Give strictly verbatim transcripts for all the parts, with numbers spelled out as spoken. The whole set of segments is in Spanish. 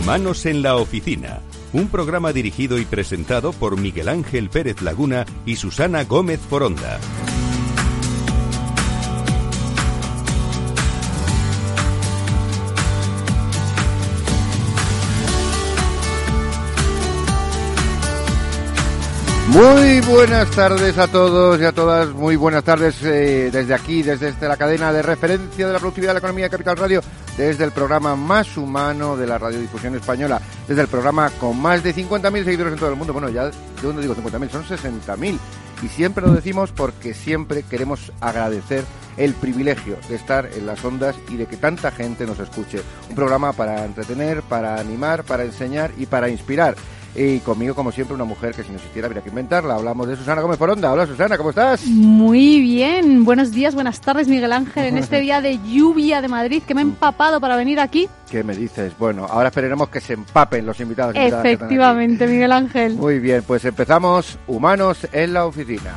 Humanos en la Oficina, un programa dirigido y presentado por Miguel Ángel Pérez Laguna y Susana Gómez Foronda. Muy buenas tardes a todos y a todas, muy buenas tardes eh, desde aquí, desde este, la cadena de referencia de la productividad de la economía de Capital Radio, desde el programa más humano de la radiodifusión española, desde el programa con más de cincuenta mil seguidores en todo el mundo. Bueno, ya, yo no digo cincuenta mil, son sesenta mil. Y siempre lo decimos porque siempre queremos agradecer el privilegio de estar en las ondas y de que tanta gente nos escuche. Un programa para entretener, para animar, para enseñar y para inspirar. Y conmigo, como siempre, una mujer que si no existiera habría que inventarla. Hablamos de Susana Gómez Foronda. Hola, Susana, ¿cómo estás? Muy bien. Buenos días, buenas tardes, Miguel Ángel. En este día de lluvia de Madrid, que me he empapado para venir aquí. ¿Qué me dices? Bueno, ahora esperaremos que se empapen los invitados. Efectivamente, Miguel Ángel. Muy bien, pues empezamos Humanos en la Oficina.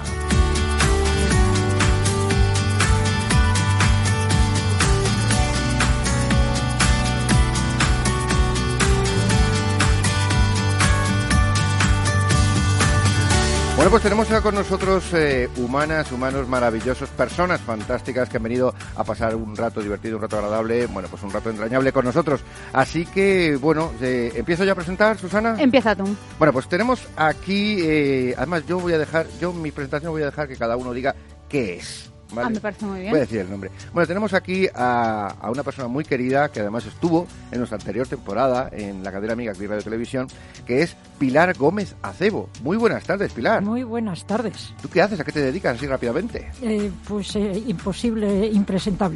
Bueno, pues tenemos con nosotros eh, humanas, humanos maravillosos, personas fantásticas que han venido a pasar un rato divertido, un rato agradable, bueno, pues un rato entrañable con nosotros. Así que, bueno, eh, ¿empiezo ya a presentar, Susana? Empieza tú. Bueno, pues tenemos aquí, eh, además yo voy a dejar, yo en mi presentación voy a dejar que cada uno diga qué es. ¿Vale? Ah, me parece muy bien. Voy a decir el nombre. Bueno, tenemos aquí a, a una persona muy querida que además estuvo en nuestra anterior temporada en la cadena amiga de Radio Televisión, que es Pilar Gómez Acebo. Muy buenas tardes, Pilar. Muy buenas tardes. ¿Tú qué haces? ¿A qué te dedicas así rápidamente? Eh, pues eh, imposible, impresentable.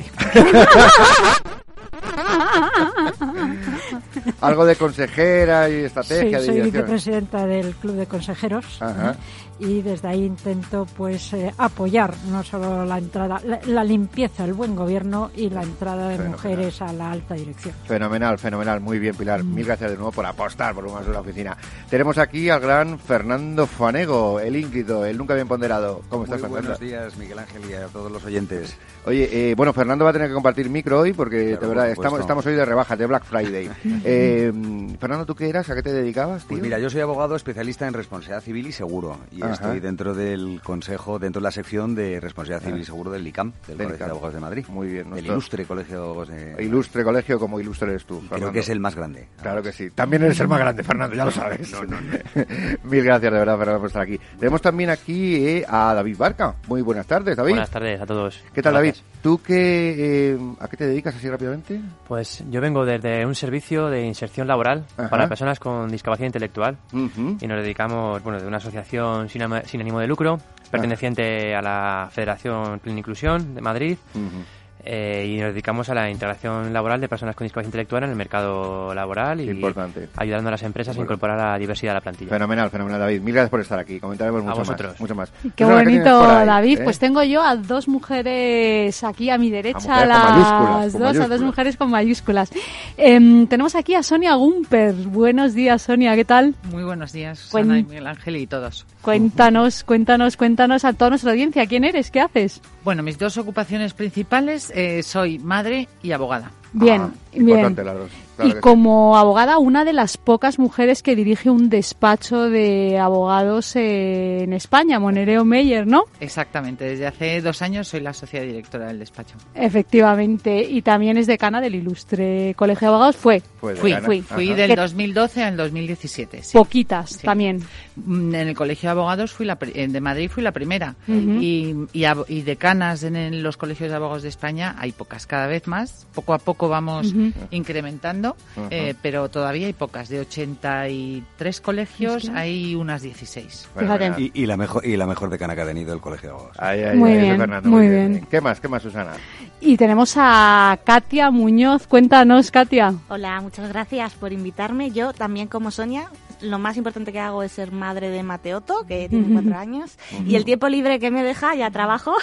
Algo de consejera y estrategia. Sí, de soy vicepresidenta del Club de Consejeros. Ajá. Y desde ahí intento pues eh, apoyar no solo la entrada, la, la limpieza, el buen gobierno y la entrada de fenomenal. Mujeres a la alta dirección. Fenomenal, fenomenal, muy bien, Pilar. Mm. Mil gracias de nuevo por apostar por Humanos en la Oficina. Tenemos aquí al gran Fernando Fanego, el ínclito, el nunca bien ponderado. ¿Cómo estás, muy Fernando? Buenos días, Miguel Ángel, y a todos los oyentes. Oye, eh, bueno, Fernando va a tener que compartir micro hoy porque, claro, de verdad, estamos, estamos hoy de rebajas, de Black Friday. eh, Fernando, ¿tú qué eras? ¿A qué te dedicabas, tío? Pues mira, yo soy abogado especialista en responsabilidad civil y seguro. Y Ajá. estoy dentro del consejo, dentro de la sección de responsabilidad civil y seguro del ICAM, del, del Colegio ICAM. de Abogados de Madrid. Muy bien. El ilustre Colegio de Abogados de Ilustre colegio como ilustre eres tú, Fernando. Creo que es el más grande. Claro que sí. También eres el más grande, Fernando, ya lo sabes. No, no, no. Mil gracias, de verdad, Fernando, por estar aquí. Tenemos también aquí eh, a David Barca. Muy buenas tardes, David. Buenas tardes a todos. ¿Qué tal, Gracias. David? ¿Tú qué, eh, a qué te dedicas así rápidamente? Pues yo vengo desde un servicio de inserción laboral Ajá. para personas con discapacidad intelectual uh-huh. y nos dedicamos, bueno, de una asociación sin, sin ánimo de lucro, perteneciente Ajá. a la Federación Plena Inclusión de Madrid. Uh-huh. Eh, y nos dedicamos a la integración laboral de personas con discapacidad intelectual en el mercado laboral y Importante. ayudando a las empresas bueno. a incorporar la diversidad a la plantilla. Fenomenal, fenomenal, David. Mil gracias por estar aquí. Comentaremos mucho más, mucho más. Qué Susana, bonito, ahí, David. ¿eh? Pues tengo yo a dos mujeres aquí a mi derecha, a, las dos, a dos mujeres con mayúsculas. Eh, tenemos aquí a Sonia Gumper. Buenos días, Sonia, ¿qué tal? Muy buenos días, Susana Cuen... y Miguel Ángel y todos. Cuéntanos, cuéntanos, cuéntanos a toda nuestra audiencia. ¿Quién eres? ¿Qué haces? Bueno, mis dos ocupaciones principales, eh, soy madre y abogada. Bien, ah, bien. Las dos. Claro y como sí. abogada, una de las pocas mujeres que dirige un despacho de abogados eh, en España, Monereo Meyer, ¿no? Exactamente, desde hace dos años soy la socia directora del despacho. Efectivamente, y también es decana del ilustre Colegio de Abogados. Fue, fui, fui, fui, fui del ¿Qué? dos mil doce al dos mil diecisiete. Sí. Poquitas sí. también. En el Colegio de Abogados fui la de Madrid fui la primera uh-huh. y, y, y decanas en, en los colegios de abogados de España hay pocas, cada vez más, poco a poco vamos uh-huh. incrementando. Uh-huh. Eh, pero todavía hay pocas, de ochenta y tres colegios ¿Sí? hay unas dieciséis. Fíjate. Y, y la mejor y la mejor decana que ha tenido el Colegio de Abogados. Ay, ay, muy ay, bien, Fernando, muy muy bien. bien. ¿Qué más? ¿Qué más, Susana? Y tenemos a Katia Muñoz. Cuéntanos, Katia. Hola, muchas gracias por invitarme. Yo también, como Sonia, lo más importante que hago es ser madre de Mateoto, que tiene cuatro años, uh-huh. y el tiempo libre que me deja ya trabajo.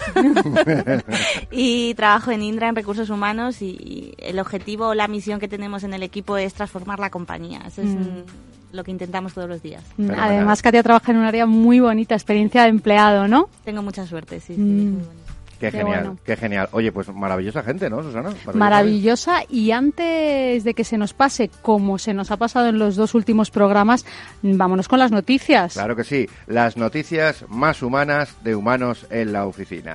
Y trabajo en Indra, en Recursos Humanos, y el objetivo, la misión que tenemos en el equipo es transformar la compañía. Eso es mm. lo que intentamos todos los días. Además, Katia trabaja en un área muy bonita, experiencia de empleado, ¿no? Tengo mucha suerte, sí, sí, mm. es muy bonito. Qué, qué genial, bueno. qué genial. Oye, pues maravillosa gente, ¿no, Susana? Maravillosa, maravillosa y antes de que se nos pase, como se nos ha pasado en los dos últimos programas, vámonos con las noticias. Claro que sí, las noticias más humanas de Humanos en la Oficina.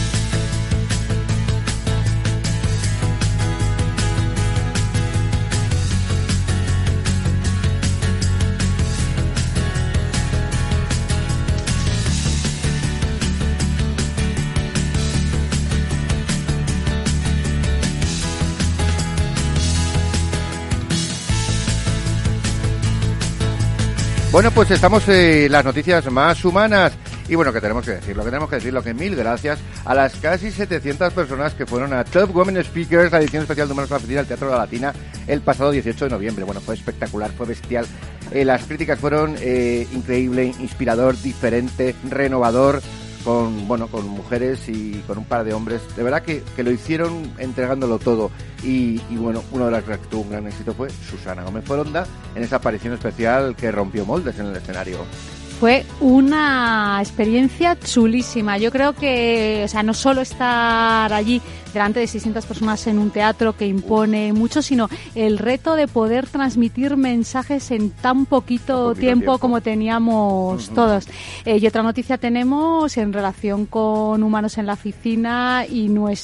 Bueno, pues estamos en eh, las noticias más humanas. Y bueno, que tenemos que decir, lo que tenemos que decir, lo que mil gracias a las casi setecientas personas que fueron a Top Women Speakers, la edición especial de Humanos en la Oficina del Teatro de la Latina, el pasado dieciocho de noviembre. Bueno, fue espectacular, fue bestial. Eh, las críticas fueron eh, increíble, inspirador, diferente, renovador, con bueno con mujeres y con un par de hombres. De verdad que, que lo hicieron entregándolo todo. Y, y bueno, uno de las que tuvo un gran éxito fue Susana Gómez Foronda en esa aparición especial que rompió moldes en el escenario. Fue una experiencia chulísima. Yo creo que, o sea, no solo estar allí delante de seiscientas personas en un teatro que impone mucho, sino el reto de poder transmitir mensajes en tan poquito, poquito tiempo, tiempo como teníamos uh-huh. todos. Eh, y otra noticia tenemos en relación con Humanos en la Oficina y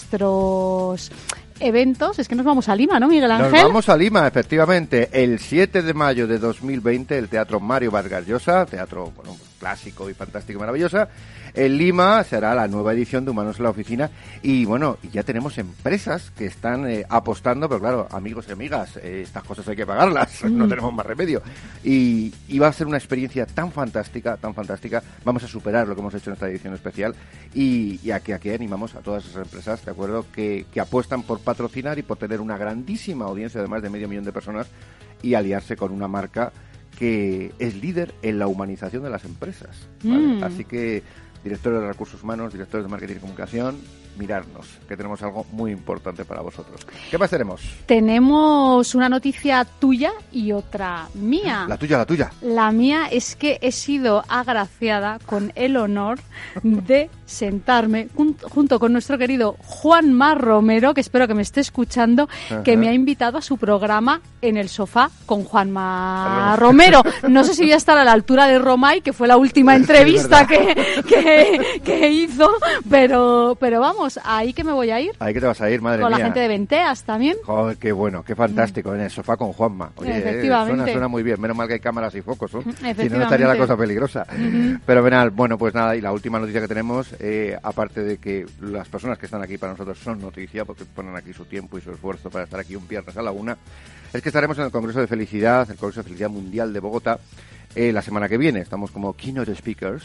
nuestros eventos. Es que nos vamos a Lima, ¿no, Miguel Ángel? Nos vamos a Lima, efectivamente. El siete de mayo de dos mil veinte, el Teatro Mario Vargas Llosa, teatro bueno, clásico y fantástico y maravillosa. En Lima será la nueva edición de Humanos en la Oficina. Y bueno, ya tenemos empresas que están eh, apostando, pero claro, amigos y amigas, eh, estas cosas hay que pagarlas, mm. no tenemos más remedio. Y, y va a ser una experiencia tan fantástica, tan fantástica. Vamos a superar lo que hemos hecho en esta edición especial. Y, y aquí, aquí animamos a todas esas empresas, ¿de acuerdo?, que, que apuestan por patrocinar y por tener una grandísima audiencia de más de medio millón de personas y aliarse con una marca que es líder en la humanización de las empresas, ¿vale? Mm. Así que, directores de recursos humanos, directores de marketing y comunicación, mirarnos, que tenemos algo muy importante para vosotros. ¿Qué más tenemos? Tenemos una noticia tuya y otra mía. La tuya, la tuya. La mía es que he sido agraciada con el honor de sentarme junto, junto con nuestro querido Juanma Romero, que espero que me esté escuchando, Ajá. que me ha invitado a su programa En el Sofá con Juanma Hello. Romero. No sé si voy a estar a la altura de Romay, que fue la última entrevista que, que, que hizo, pero, pero vamos, ahí que me voy a ir. Ahí que te vas a ir, madre con mía. Con la gente de Venteas también. Joder, qué bueno, qué fantástico, En el Sofá con Juanma. Oye, Efectivamente. Eh, suena, suena muy bien, menos mal que hay cámaras y focos, ¿no? Si no, estaría la cosa peligrosa. Uh-huh. Pero venal, bueno, pues nada, y la última noticia que tenemos, eh, aparte de que las personas que están aquí para nosotros son noticia, porque ponen aquí su tiempo y su esfuerzo para estar aquí un viernes a la una, es que estaremos en el Congreso de Felicidad, el Congreso de Felicidad Mundial de Bogotá, eh, la semana que viene. Estamos como keynote speakers.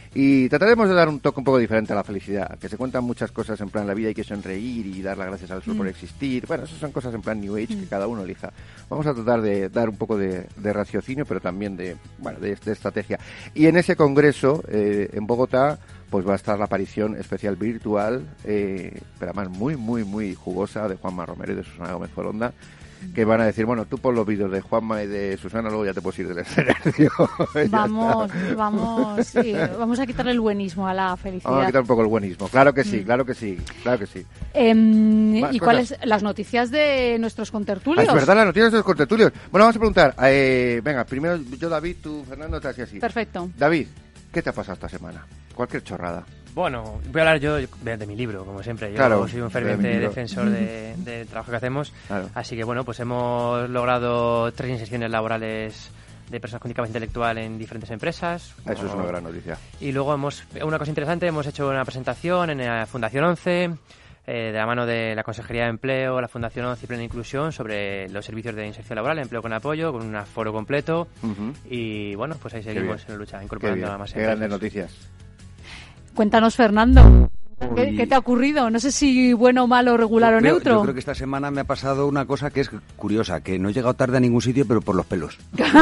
Y trataremos de dar un toque un poco diferente a la felicidad, que se cuentan muchas cosas en plan la vida hay que sonreír y dar las gracias al sol mm. por existir. Bueno, esas son cosas en plan New Age mm. que cada uno elija. Vamos a tratar de dar un poco de, de raciocinio, pero también de, bueno, de, de estrategia. Y en ese congreso, eh, en Bogotá, pues va a estar la aparición especial virtual, eh, pero además muy, muy, muy jugosa, de Juanma Romero y de Susana Gómez Foronda, que van a decir, bueno, tú pon los vídeos de Juanma y de Susana, luego ya te puedes ir del escenario. Vamos, vamos, sí, vamos a quitarle el buenismo a la felicidad. Vamos a quitar un poco el buenismo, claro que sí, mm. claro que sí, claro que sí. Eh, ¿Y cuáles las noticias de nuestros contertulios? Ah, es verdad, las noticias de nuestros contertulios. Bueno, vamos a preguntar, eh, venga, primero yo, David, tú, Fernando, te así así. Perfecto. David, ¿qué te ha pasado esta semana? Cualquier chorrada. Bueno, voy a hablar yo de, de mi libro, como siempre. Yo claro, soy un ferviente de defensor de, del trabajo que hacemos. Claro. Así que, bueno, pues hemos logrado tres inserciones laborales de personas con discapacidad intelectual en diferentes empresas. Eso o, es una gran noticia. Y luego, hemos una cosa interesante, hemos hecho una presentación en la Fundación once, eh, de la mano de la Consejería de Empleo, la Fundación once y Plena Inclusión, sobre los servicios de inserción laboral, empleo con apoyo, con un aforo completo. Uh-huh. Y, bueno, pues ahí seguimos en la lucha, incorporando a más empresas. Qué grandes noticias. Cuéntanos, Fernando. ¿Qué, ¿Qué te ha ocurrido? No sé si bueno, malo, regular yo o creo, neutro. Yo creo que esta semana me ha pasado una cosa que es curiosa, que no he llegado tarde a ningún sitio, pero por los pelos.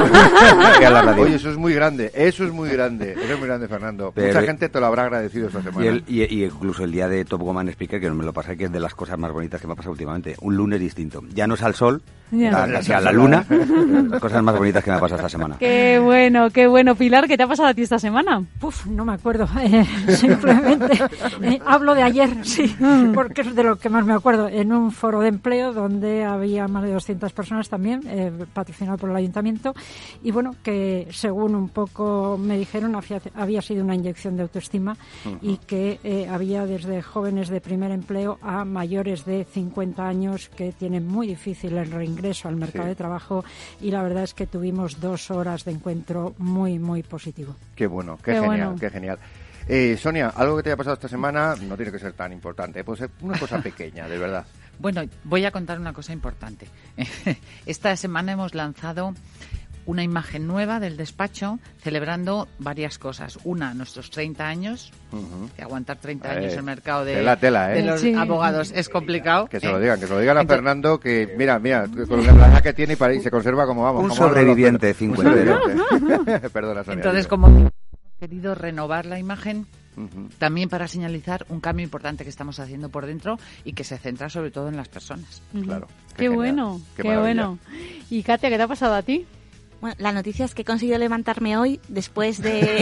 a la radio. Oye, eso es muy grande, eso es muy grande, eso es muy grande, Fernando. Pero, Mucha gente te lo habrá agradecido esta semana. Y, el, y, y incluso el día de Top Woman Speaker, que no me lo pasé, que es de las cosas más bonitas que me ha pasado últimamente. Un lunes distinto. Ya no es al sol, yeah. a, casi a la luna. Las cosas más bonitas que me ha pasado esta semana. Qué bueno, qué bueno. Pilar, ¿qué te ha pasado a ti esta semana? Puf, no me acuerdo. Eh, simplemente... Eh, hablo de ayer, sí, porque es de lo que más me acuerdo, en un foro de empleo donde había más de doscientas personas también, eh, patrocinado por el ayuntamiento, y bueno, que según un poco me dijeron, había, había sido una inyección de autoestima uh-huh. y que eh, había desde jóvenes de primer empleo a mayores de cincuenta años que tienen muy difícil el reingreso al mercado sí. de trabajo, y la verdad es que tuvimos dos horas de encuentro muy, muy positivo. Qué bueno, qué, qué genial, bueno. qué genial. Eh, Sonia, algo que te haya pasado esta semana no tiene que ser tan importante, puede ser una cosa pequeña, de verdad. Bueno, voy a contar una cosa importante. Esta semana hemos lanzado una imagen nueva del despacho celebrando varias cosas. Una, nuestros treinta años, uh-huh. que aguantar treinta años en el mercado de, tela, tela, ¿eh? de los sí. abogados es complicado. Que se lo digan, que se lo digan a Entonces, Fernando, que mira, mira, con la plaza que tiene y, para, y se conserva como vamos. Un como sobreviviente cincuentero. Perdona, Sonia. Entonces, digo. como hemos querido renovar la imagen, uh-huh. también para señalizar un cambio importante que estamos haciendo por dentro y que se centra sobre todo en las personas. Uh-huh. Claro. Qué, qué bueno, qué, qué bueno. Y Katia, ¿qué te ha pasado a ti? Bueno, la noticia es que he conseguido levantarme hoy después de...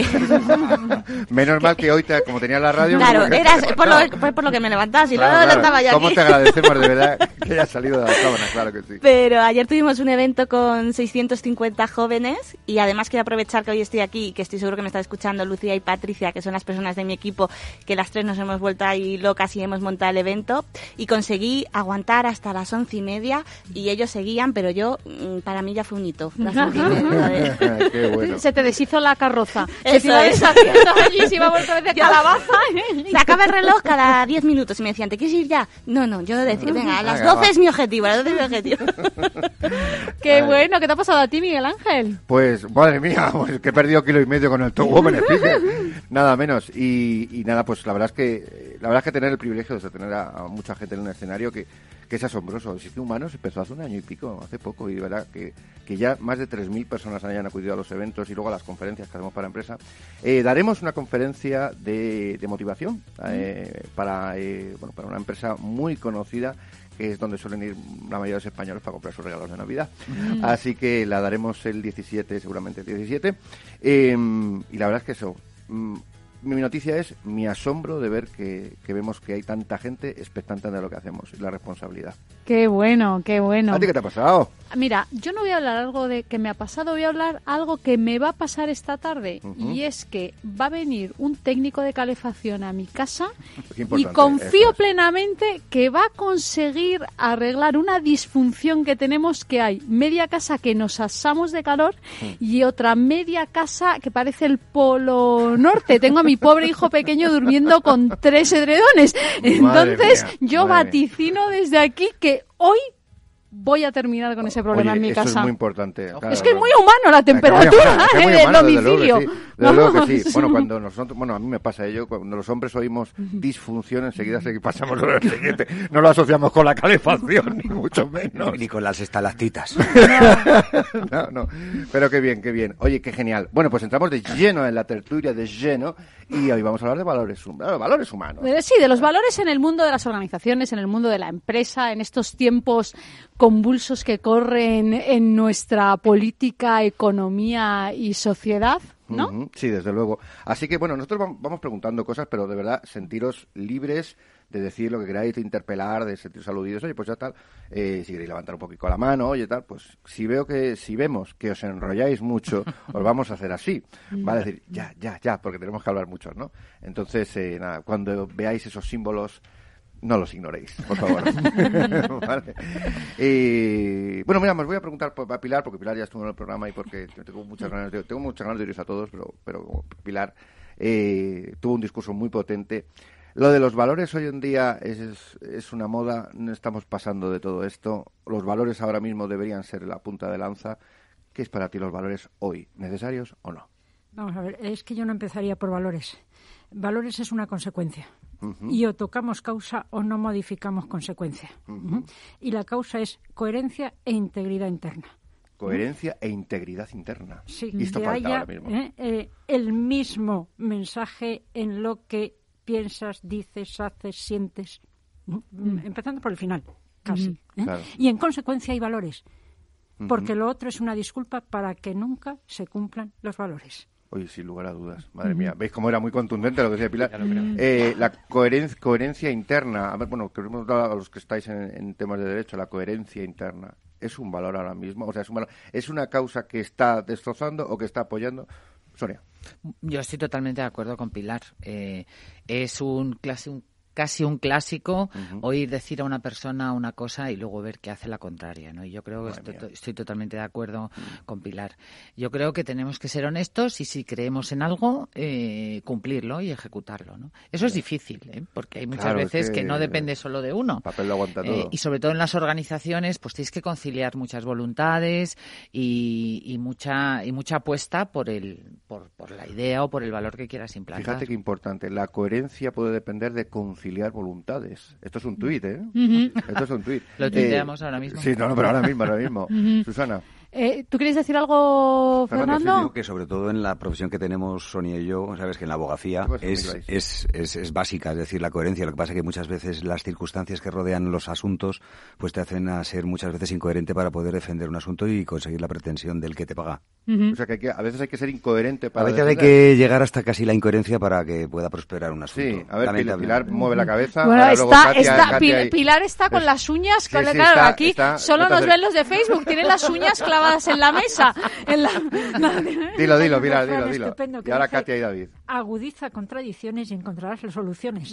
Menos mal que hoy, te, como tenía la radio... Claro, era por, lo, fue por lo que me levantaba, si claro, luego claro. estaba ya ¿Cómo aquí? te agradecemos de verdad que hayas salido de la sábana? Claro que sí. Pero ayer tuvimos un evento con seiscientos cincuenta jóvenes y además quiero aprovechar que hoy estoy aquí y que estoy seguro que me está escuchando Lucía y Patricia, que son las personas de mi equipo, que las tres nos hemos vuelto ahí locas y hemos montado el evento, y conseguí aguantar hasta las once y media y ellos seguían, pero yo, para mí ya fue un hito. Las once y media de... Qué bueno. Se te deshizo la carroza. Eso se te iba deshaciendo allí, se iba otra vez de calabaza. Se acaba el reloj cada diez minutos y me decían, ¿te quieres ir ya? No, no, yo decía, venga, a las doce es mi objetivo, a las doce es mi objetivo. Qué Ay. bueno, ¿qué te ha pasado a ti, Miguel Ángel? Pues, madre mía, pues que he perdido kilo y medio con el Top Woman Speaker. Nada menos. Y, y nada, pues la verdad es que la verdad es que tener el privilegio de tener a, a mucha gente en un escenario que, que es asombroso. El Sitio Humanos empezó hace un año y pico, hace poco, y de verdad que, que ya más de tres mil personas hayan acudido a los eventos y luego a las conferencias que hacemos para empresa. Eh, daremos una conferencia de, de motivación eh, para, eh, bueno, para una empresa muy conocida, que es donde suelen ir la mayoría de los españoles para comprar sus regalos de Navidad. Mm. Así que la daremos el diecisiete, seguramente el diecisiete. Eh, y la verdad es que eso... Mm, mi noticia es mi asombro de ver que, que vemos que hay tanta gente expectante de lo que hacemos y la responsabilidad. Qué bueno, qué bueno. ¿A ti qué te ha pasado? Mira, yo no voy a hablar algo de que me ha pasado, voy a hablar algo que me va a pasar esta tarde. Uh-huh. Y es que va a venir un técnico de calefacción a mi casa y confío es. plenamente que va a conseguir arreglar una disfunción que tenemos, que hay media casa que nos asamos de calor uh-huh. y otra media casa que parece el Polo Norte. Tengo a mi pobre hijo pequeño durmiendo con tres edredones. Entonces mía, yo vaticino mía. desde aquí que hoy voy a terminar con ese problema Oye, en mi eso casa. Es muy importante. Claro, es que es muy humano la temperatura es muy del humano, domicilio. Desde luego que sí. Desde luego que sí. Bueno, cuando nosotros, bueno, a mí me pasa ello, cuando los hombres oímos disfunción, enseguida pasamos a lo siguiente. No lo asociamos con la calefacción, ni mucho menos. Ni, ni con las estalactitas. No, no. Pero qué bien, qué bien. Oye, qué genial. Bueno, pues entramos de lleno en la tertulia, de lleno, y hoy vamos a hablar de valores, hum- valores humanos. Sí, de los valores en el mundo de las organizaciones, en el mundo de la empresa, en estos tiempos convulsos que corren en nuestra política, economía y sociedad, ¿no? Uh-huh, sí, desde luego. Así que, bueno, nosotros vamos preguntando cosas, pero de verdad, sentiros libres de decir lo que queráis, de interpelar, de sentiros aludidos. Oye, pues ya tal, eh, si queréis levantar un poquito la mano, oye, tal, pues si veo que, si vemos que os enrolláis mucho, os vamos a hacer así. Vale, decir, ya, ya, ya, porque tenemos que hablar muchos, ¿no? Entonces, eh, nada, cuando veáis esos símbolos, no los ignoréis, por favor. Vale. Eh, bueno, mira, os voy a preguntar a Pilar, porque Pilar ya estuvo en el programa y porque tengo muchas ganas de, tengo muchas ganas de oíros a todos, pero, pero Pilar eh, tuvo un discurso muy potente. Lo de los valores hoy en día es, es una moda, no estamos pasando de todo esto. Los valores ahora mismo deberían ser la punta de lanza. ¿Qué es para ti los valores hoy? ¿Necesarios o no? Vamos a ver, es que yo no empezaría por valores. Valores es una consecuencia. Uh-huh. Y o tocamos causa o no modificamos consecuencia. Uh-huh. Uh-huh. Y la causa es coherencia e integridad interna. Coherencia ¿Mm? e integridad interna. Sí, y esto que falta haya ahora mismo. Eh, eh, el mismo mensaje en lo que piensas, dices, haces, sientes. Uh-huh. Empezando por el final, casi. Uh-huh. ¿eh? Claro. Y en consecuencia hay valores. Porque uh-huh. lo otro es una disculpa para que nunca se cumplan los valores. Oye, sin lugar a dudas. Madre mía, ¿veis cómo era muy contundente lo que decía Pilar? Eh, la coherencia, coherencia interna. A ver, bueno, que hemos dado a los que estáis en, en temas de derecho, la coherencia interna. ¿Es un valor ahora mismo? O sea, ¿es, un valor, ¿es una causa que está destrozando o que está apoyando? Sonia. Yo estoy totalmente de acuerdo con Pilar. Eh, es un clase, un casi un clásico uh-huh. oír decir a una persona una cosa y luego ver que hace la contraria, ¿no? Y yo creo que estoy, estoy totalmente de acuerdo uh-huh. con Pilar. Yo creo que tenemos que ser honestos y si creemos en algo, eh, cumplirlo y ejecutarlo, ¿no? Eso sí. es difícil, ¿eh? Porque hay muchas claro, veces que, que no depende solo de uno. Papel lo aguanta todo. Eh, y sobre todo en las organizaciones, pues tienes que conciliar muchas voluntades y, y mucha y mucha apuesta por el por, por la idea o por el valor que quieras implantar. Fíjate qué importante. La coherencia puede depender de conciliar voluntades. Esto es un tuit, ¿eh? Uh-huh. Esto es un tuit. Lo tuiteamos eh, ahora mismo. Sí, no, no, pero ahora mismo, ahora mismo. Uh-huh. Susana. Eh, ¿Tú quieres decir algo, Fernando? Fernando? Digo que sobre todo en la profesión que tenemos Sonia y yo, sabes que en la abogacía pues es, es, es, es básica, es decir, la coherencia. Lo que pasa es que muchas veces las circunstancias que rodean los asuntos pues te hacen a ser muchas veces incoherente para poder defender un asunto y conseguir la pretensión del que te paga. Uh-huh. O sea que, hay que a veces hay que ser incoherente para A veces defender. Hay que llegar hasta casi la incoherencia para que pueda prosperar un asunto. Sí, a ver, Pilar mueve la cabeza. Bueno, ahora está, luego Katia, está, Katia y... Pilar está con las uñas, sí, claro, sí, claro está, aquí está, solo nos hacer... ven los de Facebook, tienen las uñas clavadas en la mesa. En la... Dilo, dilo, Pilar, dilo, dilo. Y ahora Katia y David. Agudiza contradicciones y encontrarás las soluciones.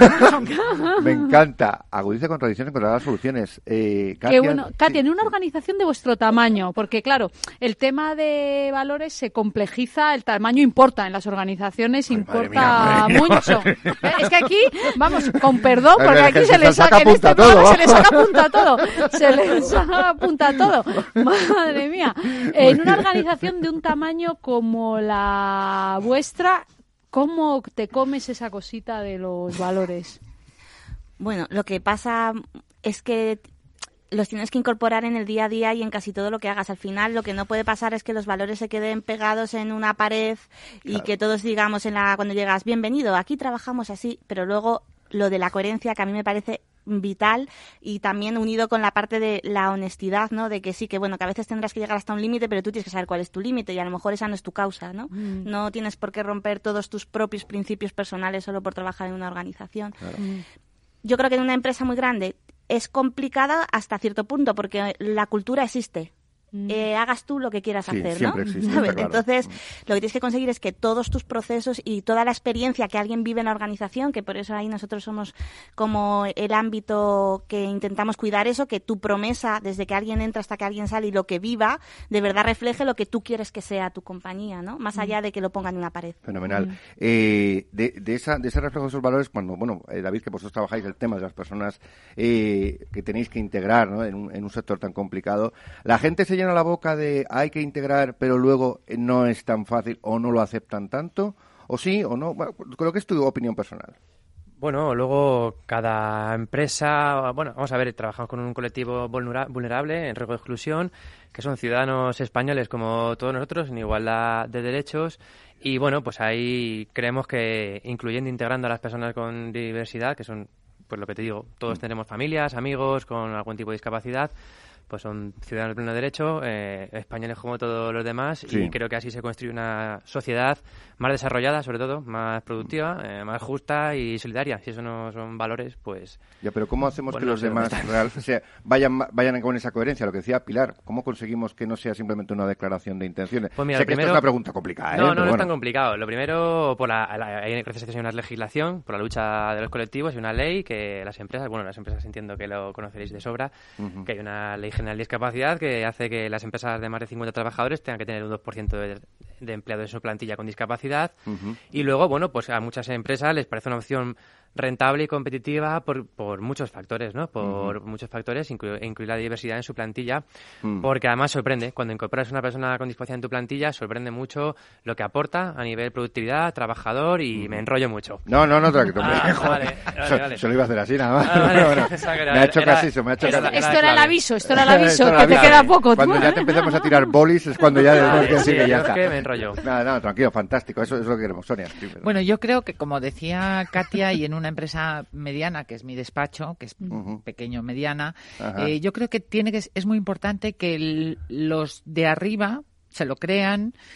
Me encanta. Agudiza contradicciones y encontrarás soluciones. Eh, Katia, Qué bueno. Katia, sí. En una organización de vuestro tamaño, porque claro, el tema de valores se complejiza, el tamaño importa en las organizaciones, Ay, importa mía, mucho. Es que aquí, vamos, con perdón, porque aquí se, se les saca, en este todo, se les saca punta todo. Se les saca punta todo. Madre mía. En una organización de un tamaño como la vuestra, ¿cómo te comes esa cosita de los valores? Bueno, lo que pasa es que los tienes que incorporar en el día a día y en casi todo lo que hagas. Al final, lo que no puede pasar es que los valores se queden pegados en una pared y claro. que todos digamos en la cuando llegas, bienvenido, aquí trabajamos así, pero luego lo de la coherencia, que a mí me parece vital y también unido con la parte de la honestidad, ¿no? De que sí, que bueno, que a veces tendrás que llegar hasta un límite, pero tú tienes que saber cuál es tu límite y a lo mejor esa no es tu causa, ¿no? Mm. No tienes por qué romper todos tus propios principios personales solo por trabajar en una organización. Claro. Mm. Yo creo que en una empresa muy grande es complicada hasta cierto punto porque la cultura existe. Eh, hagas tú lo que quieras sí, hacer, siempre ¿no? Existe, ¿Sabes? claro. Entonces, lo que tienes que conseguir es que todos tus procesos y toda la experiencia que alguien vive en la organización, que por eso ahí nosotros somos como el ámbito que intentamos cuidar eso, que tu promesa, desde que alguien entra hasta que alguien sale y lo que viva, de verdad refleje lo que tú quieres que sea tu compañía, ¿no? Más allá de que lo pongan en una pared. Fenomenal. Mm. Eh, de, de, esa, de ese reflejo de esos valores, cuando, bueno, eh, David, que vosotros trabajáis el tema de las personas eh, que tenéis que integrar, ¿no? en, un, en un sector tan complicado, la gente se llena la boca de hay que integrar, pero luego no es tan fácil o no lo aceptan tanto, o sí o no. Bueno, creo que es tu opinión personal. Bueno, luego cada empresa, bueno, vamos a ver, trabajamos con un colectivo vulnerable en riesgo de exclusión, que son ciudadanos españoles como todos nosotros, en igualdad de derechos, y bueno, pues ahí creemos que incluyendo, integrando a las personas con diversidad, que son, pues lo que te digo, todos mm. tenemos familias, amigos con algún tipo de discapacidad, pues son ciudadanos de pleno derecho, eh, españoles como todos los demás, sí. y creo que así se construye una sociedad más desarrollada, sobre todo, más productiva, eh, más justa y solidaria. Si eso no son valores, pues... Ya, pero ¿cómo hacemos pues que no los demás real, o sea, vayan vayan con esa coherencia? Lo que decía Pilar, ¿cómo conseguimos que no sea simplemente una declaración de intenciones? Pues mira, sé que primero, esto es una pregunta complicada, ¿eh? No, no, pero no bueno. es tan complicado. Lo primero, por la, la, hay, gracias a Dios, hay una legislación por la lucha de los colectivos y una ley que las empresas, bueno, las empresas entiendo que lo conoceréis de sobra, uh-huh. que hay una ley general de discapacidad que hace que las empresas de más de cincuenta trabajadores tengan que tener un dos por ciento de, de empleados en su plantilla con discapacidad. Uh-huh. Y luego, bueno, pues a muchas empresas les parece una opción rentable y competitiva por, por muchos factores, ¿no? Por uh-huh. muchos factores, incluir, incluir la diversidad en su plantilla, uh-huh. porque además sorprende. Cuando incorporas una persona con discapacidad en tu plantilla, sorprende mucho lo que aporta a nivel productividad, trabajador, y uh-huh. me enrollo mucho. No, no, no, tranquilo. Ah, vale, vale, vale. Se lo iba a hacer así, nada más. Ah, vale. bueno, era, me ha hecho era, casi eso, me ha hecho esto, casi esto era el aviso, esto era el aviso, que te clave. queda poco. Cuando ¿tú? ya te empezamos a tirar bolis es cuando ya debemos sí, decir sí, que ya es está. que me enrollo. Nada, no, tranquilo, fantástico, eso es lo que queremos. Sonia. Primero. Bueno, yo creo que, como decía Katia, y en una empresa mediana, que es mi despacho, que es uh-huh. pequeño, mediana, eh, yo creo que tiene que es muy importante que el, los de arriba se lo crean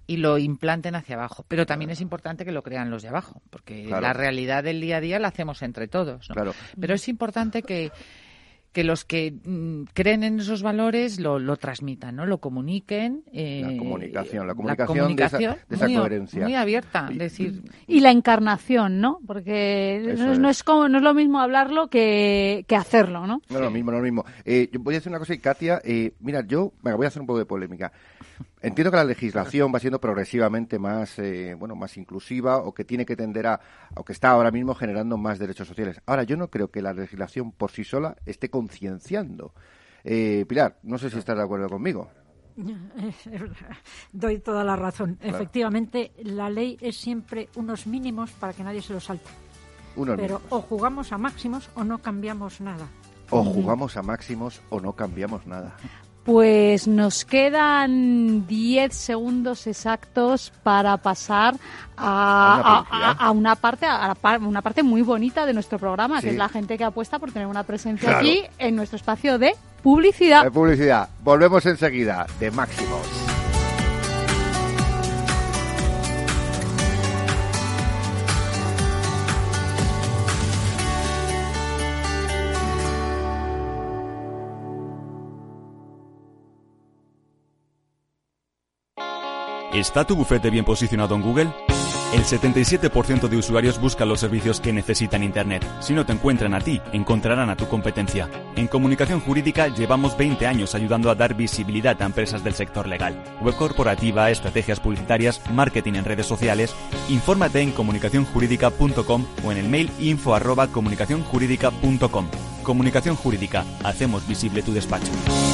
y lo implanten hacia abajo. Pero también es importante que lo crean los de abajo, porque claro. la realidad del día a día la hacemos entre todos, ¿no? Claro. Pero es importante que que los que mm, creen en esos valores lo, lo transmitan, ¿no? Lo comuniquen. Eh, la comunicación, la comunicación, la comunicación de esa, de esa muy, coherencia. Muy abierta, es decir... Y la encarnación, ¿no? Porque no es, no, es como, no es lo mismo hablarlo que, que hacerlo, ¿no? No es lo mismo, no es lo mismo. Eh, yo voy a hacer una cosa, y Katia, eh, mira, yo venga, voy a hacer un poco de polémica. Entiendo que la legislación va siendo progresivamente más, eh, bueno, más inclusiva, o que tiene que tender a, o que está ahora mismo generando más derechos sociales. Ahora, yo no creo que la legislación por sí sola esté concienciando. Eh, Pilar, no sé si estás de acuerdo conmigo. Doy toda la razón. Claro. Efectivamente, la ley es siempre unos mínimos para que nadie se los salte. Unos Pero mínimos. O jugamos a máximos o no cambiamos nada. O jugamos a máximos o no cambiamos nada. Pues nos quedan diez segundos exactos para pasar a, a, a, a una parte a una parte muy bonita de nuestro programa, sí. que es la gente que apuesta por tener una presencia claro. aquí en nuestro espacio de publicidad. De publicidad. Volvemos enseguida de Máximos. ¿Está tu bufete bien posicionado en Google? El setenta y siete por ciento de usuarios buscan los servicios que necesitan Internet. Si no te encuentran a ti, encontrarán a tu competencia. En Comunicación Jurídica llevamos veinte años ayudando a dar visibilidad a empresas del sector legal. Web corporativa, estrategias publicitarias, marketing en redes sociales. Infórmate en comunicación jurídica punto com o en el mail info arroba comunicación jurídica punto com. Comunicación Jurídica. Hacemos visible tu despacho.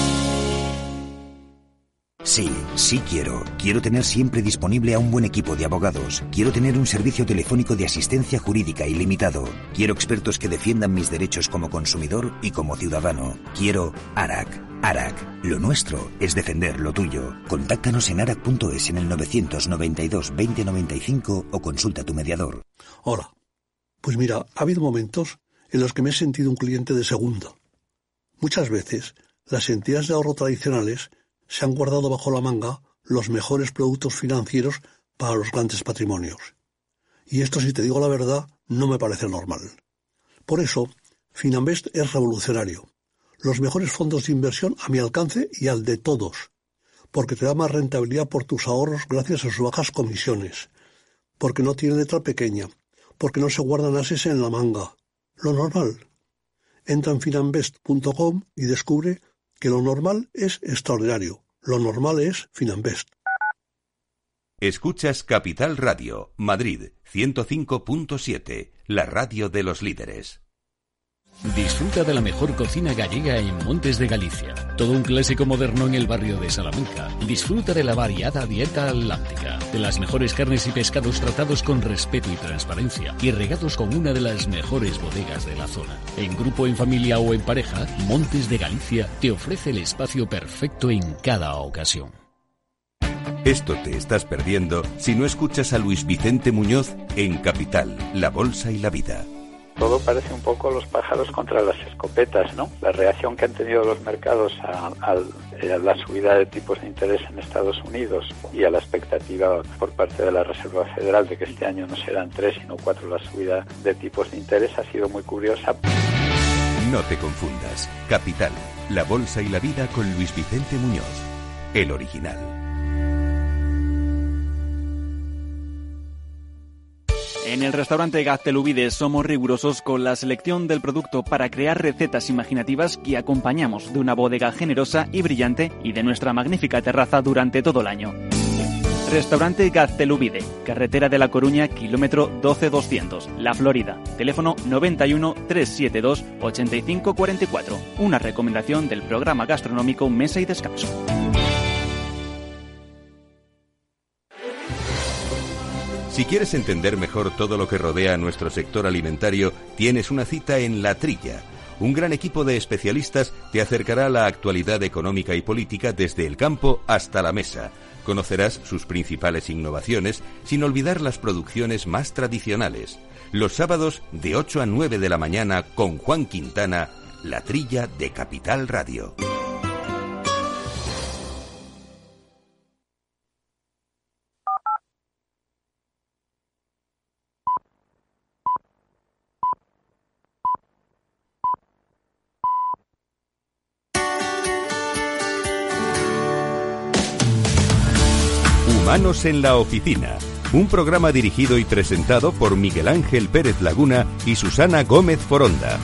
Sí, sí quiero. Quiero tener siempre disponible a un buen equipo de abogados. Quiero tener un servicio telefónico de asistencia jurídica ilimitado. Quiero expertos que defiendan mis derechos como consumidor y como ciudadano. Quiero ARAC. ARAC. Lo nuestro es defender lo tuyo. Contáctanos en arac punto es en el novecientos noventa y dos veinte noventa y cinco o consulta a tu mediador. Hola. Pues mira, ha habido momentos en los que me he sentido un cliente de segunda. Muchas veces, las entidades de ahorro tradicionales se han guardado bajo la manga los mejores productos financieros para los grandes patrimonios. Y esto, si te digo la verdad, no me parece normal. Por eso, Finanbest es revolucionario. Los mejores fondos de inversión a mi alcance y al de todos. Porque te da más rentabilidad por tus ahorros gracias a sus bajas comisiones. Porque no tiene letra pequeña. Porque no se guardan ases en la manga. Lo normal. Entra en finanbest punto com y descubre que lo normal es extraordinario. Lo normal es Finanbest. Escuchas Capital Radio, Madrid, ciento cinco punto siete, la radio de los líderes. Disfruta de la mejor cocina gallega en Montes de Galicia. Todo un clásico moderno en el barrio de Salamanca. Disfruta de la variada dieta atlántica, de las mejores carnes y pescados tratados con respeto y transparencia y regados con una de las mejores bodegas de la zona. En grupo, en familia o en pareja, Montes de Galicia te ofrece el espacio perfecto en cada ocasión. Esto te estás perdiendo si no escuchas a Luis Vicente Muñoz en Capital, La Bolsa y la Vida. Todo parece un poco los pájaros contra las escopetas, ¿no? La reacción que han tenido los mercados a, a, a la subida de tipos de interés en Estados Unidos y a la expectativa por parte de la Reserva Federal de que este año no serán tres sino cuatro la subida de tipos de interés ha sido muy curiosa. No te confundas. Capital, La Bolsa y la Vida con Luis Vicente Muñoz, el original. En el restaurante Gaztelubides somos rigurosos con la selección del producto para crear recetas imaginativas que acompañamos de una bodega generosa y brillante y de nuestra magnífica terraza durante todo el año. Restaurante Gaztelubide, carretera de La Coruña, kilómetro doce doscientos, La Florida. Teléfono noventa y uno, trescientos setenta y dos, ochenta y cinco cuarenta y cuatro. Una recomendación del programa gastronómico Mesa y Descanso. Si quieres entender mejor todo lo que rodea a nuestro sector alimentario, tienes una cita en La Trilla. Un gran equipo de especialistas te acercará a la actualidad económica y política desde el campo hasta la mesa. Conocerás sus principales innovaciones, sin olvidar las producciones más tradicionales. Los sábados de ocho a nueve de la mañana con Juan Quintana, La Trilla de Capital Radio. Humanos en la Oficina, un programa dirigido y presentado por Miguel Ángel Pérez Laguna y Susana Gómez Foronda.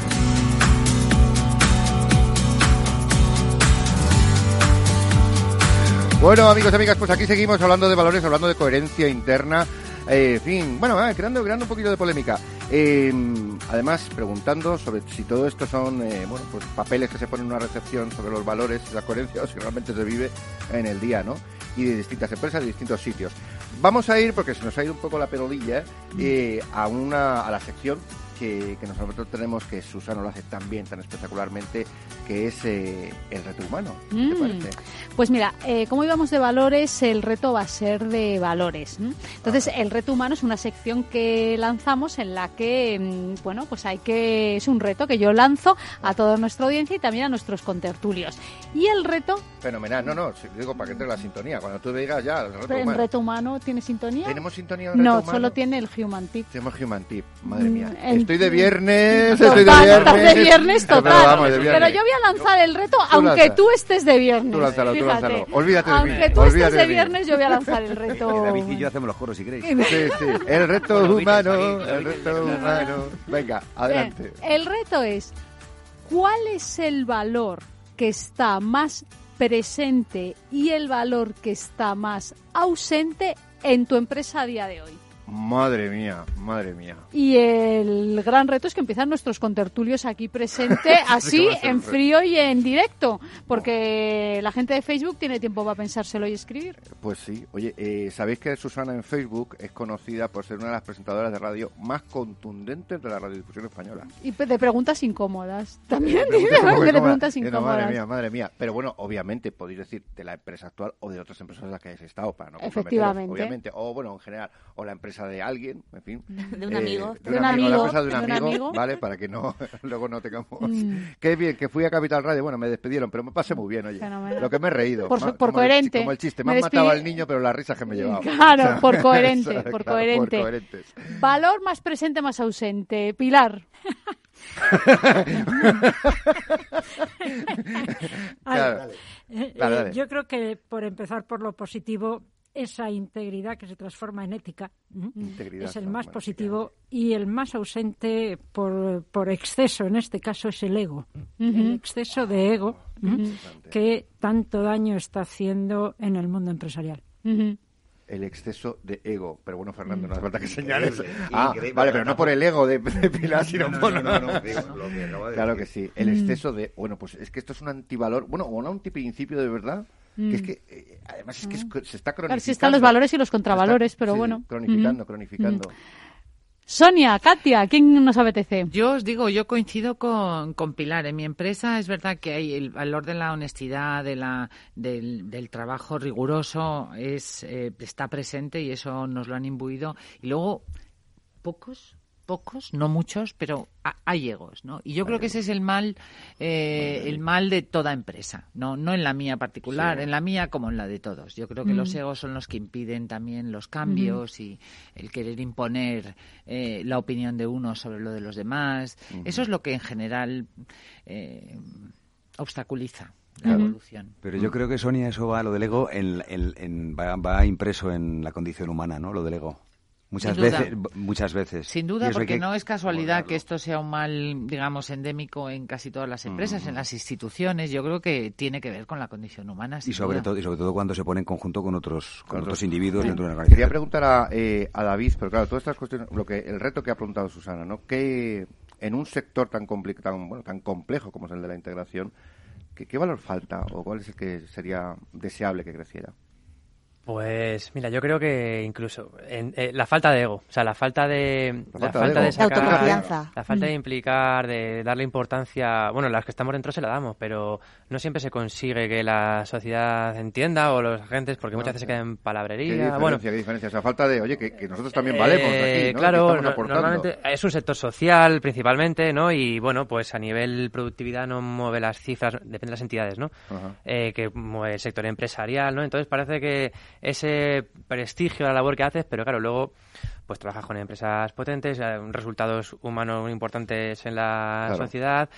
Bueno, amigos y amigas, pues aquí seguimos hablando de valores, hablando de coherencia interna, eh, en fin, bueno, eh, creando, creando un poquito de polémica. Eh, además, preguntando sobre si todo esto son, eh, bueno, pues papeles que se ponen en una recepción sobre los valores y la coherencia, o si realmente se vive en el día, ¿no? Y de distintas empresas, de distintos sitios. Vamos a ir, porque se nos ha ido un poco la pelodilla, eh, a una a la sección que, que nosotros tenemos, que Susana lo hace tan bien, tan espectacularmente, que es eh, el reto humano. ¿Qué mm. te parece? Pues mira, eh, como íbamos de valores, el reto va a ser de valores, ¿no? Entonces, el reto humano es una sección que lanzamos en la que, bueno, pues hay que es un reto que yo lanzo a toda nuestra audiencia y también a nuestros contertulios. Y el reto... Fenomenal, no, no, digo para que entre la sintonía, cuando tú digas ya el reto ¿El humano. reto humano tiene sintonía? ¿Tenemos sintonía en el reto No, humano? solo tiene el Human Tip. Tenemos Human Tip, madre mía. El... Estoy de viernes, total, estoy de viernes. Estás de viernes total. Pero, vamos, de viernes. Pero yo voy a lanzar el reto Tú aunque lanza. tú estés de viernes. Tú lánzalo, tú Fíjate. lánzalo. Olvídate de mí. Aunque tú olvídate estés de mí. viernes, yo voy a lanzar el reto. David y yo hacemos los coros si queréis. Sí, sí. El reto humano, el reto humano. Venga, adelante. Bien, el reto es, ¿cuál es el valor que está más presente y el valor que está más ausente en tu empresa a día de hoy? Madre mía, madre mía. Y el gran reto es que empiezan nuestros contertulios aquí presente, así, en frío y en directo, porque la gente de Facebook tiene tiempo para pensárselo y escribir. Pues sí. Oye, eh, ¿sabéis que Susana en Facebook es conocida por ser una de las presentadoras de radio más contundentes de la radiodifusión española? Y de preguntas incómodas. También, de preguntas, de incómodas. preguntas No, incómodas. madre mía, madre mía. Pero bueno, obviamente podéis decir de la empresa actual o de otras empresas en las que hayáis estado, para no comprometeros, Efectivamente. obviamente. O bueno, en general, o la empresa de alguien, en fin. De un eh, amigo. De un amigo, la empresa de un amigo, amigo. ¿vale? Para que no luego no tengamos... Mm. Qué bien, que fui a Capital Radio, bueno, me despidieron, pero me pasé muy bien, oye. Fenomenal. Lo que me he reído. Por, Ma- por como el- coherente. como el chiste, me, Me han matado despidi- al niño, pero las risas que me llevaba. Claro, por coherente, Claro, por claro, coherente. por coherentes. Valor más presente, más ausente. Pilar. Claro. Eh, Dale, eh, dale. Yo creo que, por empezar por lo positivo, esa integridad que se transforma en ética ¿m? Integridad es el transforma más en positivo, y el más ausente por, por exceso, en este caso, es el ego. Ujú. El exceso de ego ¿m? Ujú. que tanto daño está haciendo en el mundo empresarial. Ujú. El exceso de ego. Pero bueno, Fernando, no hace falta que señales. Increíble, Ah, increíble, vale, pero no no. por el ego de, de Pilar, sino No, no, por... no, no, no, digo, lo que acabo de Claro que decir. sí. El Mm. exceso de... Bueno, pues es que esto es un antivalor, bueno, o un antiprincipio de verdad, que es Mm. que, eh, además es que es- se está cronificando. Claro, sí están los valores y los Se está- contravalores, pero sí, bueno. Cronificando, Ujú. cronificando. Sonia, Katia, ¿quién nos apetece? Yo os digo, yo coincido con, con Pilar. En mi empresa es verdad que hay el valor de la honestidad, de la, del, del trabajo riguroso, es eh, está presente y eso nos lo han imbuido. Y luego, pocos, pocos, no muchos, pero ha- hay egos, ¿no? Y yo creo que ese es el mal, eh, el mal de toda empresa, no, no en la mía particular, Sí. en la mía como en la de todos. Yo creo que Mm. los egos son los que impiden también los cambios y el querer imponer eh, la opinión de unos sobre lo de los demás. Ujú. Eso es lo que en general eh, obstaculiza la Claro. evolución. Pero yo creo que, Sonia, eso va, lo del ego, en, en- en- va, va impreso en la condición humana, ¿no? Lo del ego. Muchas Sin duda. veces, b- muchas veces. Sin Y duda, eso hay porque que no es casualidad abordarlo. que esto sea un mal, digamos, endémico en casi todas las empresas, Mm. en las instituciones. Yo creo que tiene que ver con la condición humana. Y sin sobre duda. todo, y sobre todo cuando se pone en conjunto con otros, con Con otros otros. individuos dentro de una Quería organización. preguntar a, eh, a David, pero claro, todas estas cuestiones, lo que el reto que ha preguntado Susana, ¿no? Que en un sector tan compli- tan bueno, tan complejo como es el de la integración, ¿qué, qué valor falta o cuál es el que sería deseable que creciera? Pues mira, yo creo que incluso en, eh, la falta de ego, o sea, la falta de La la falta falta de de, ego. sacar, De autoconfianza. la falta Mm. de implicar, de darle importancia, bueno, las que estamos dentro se la damos, pero no siempre se consigue que la sociedad entienda o los agentes, porque muchas No, veces se sí. queda en ¿Qué palabrería. diferencia, Bueno, qué diferencia? O sea, falta de, oye, que, que nosotros también valemos eh, aquí, ¿no? Claro, Que estamos no- aportando. normalmente es un sector social principalmente, ¿no? Y bueno, pues a nivel productividad no mueve las cifras, depende de las entidades, ¿no? Ajá. Eh, que mueve el sector empresarial, ¿no? Entonces parece que ese prestigio a la labor que haces, pero claro, luego pues trabajas con empresas potentes, eh, resultados humanos muy importantes en la Claro. sociedad,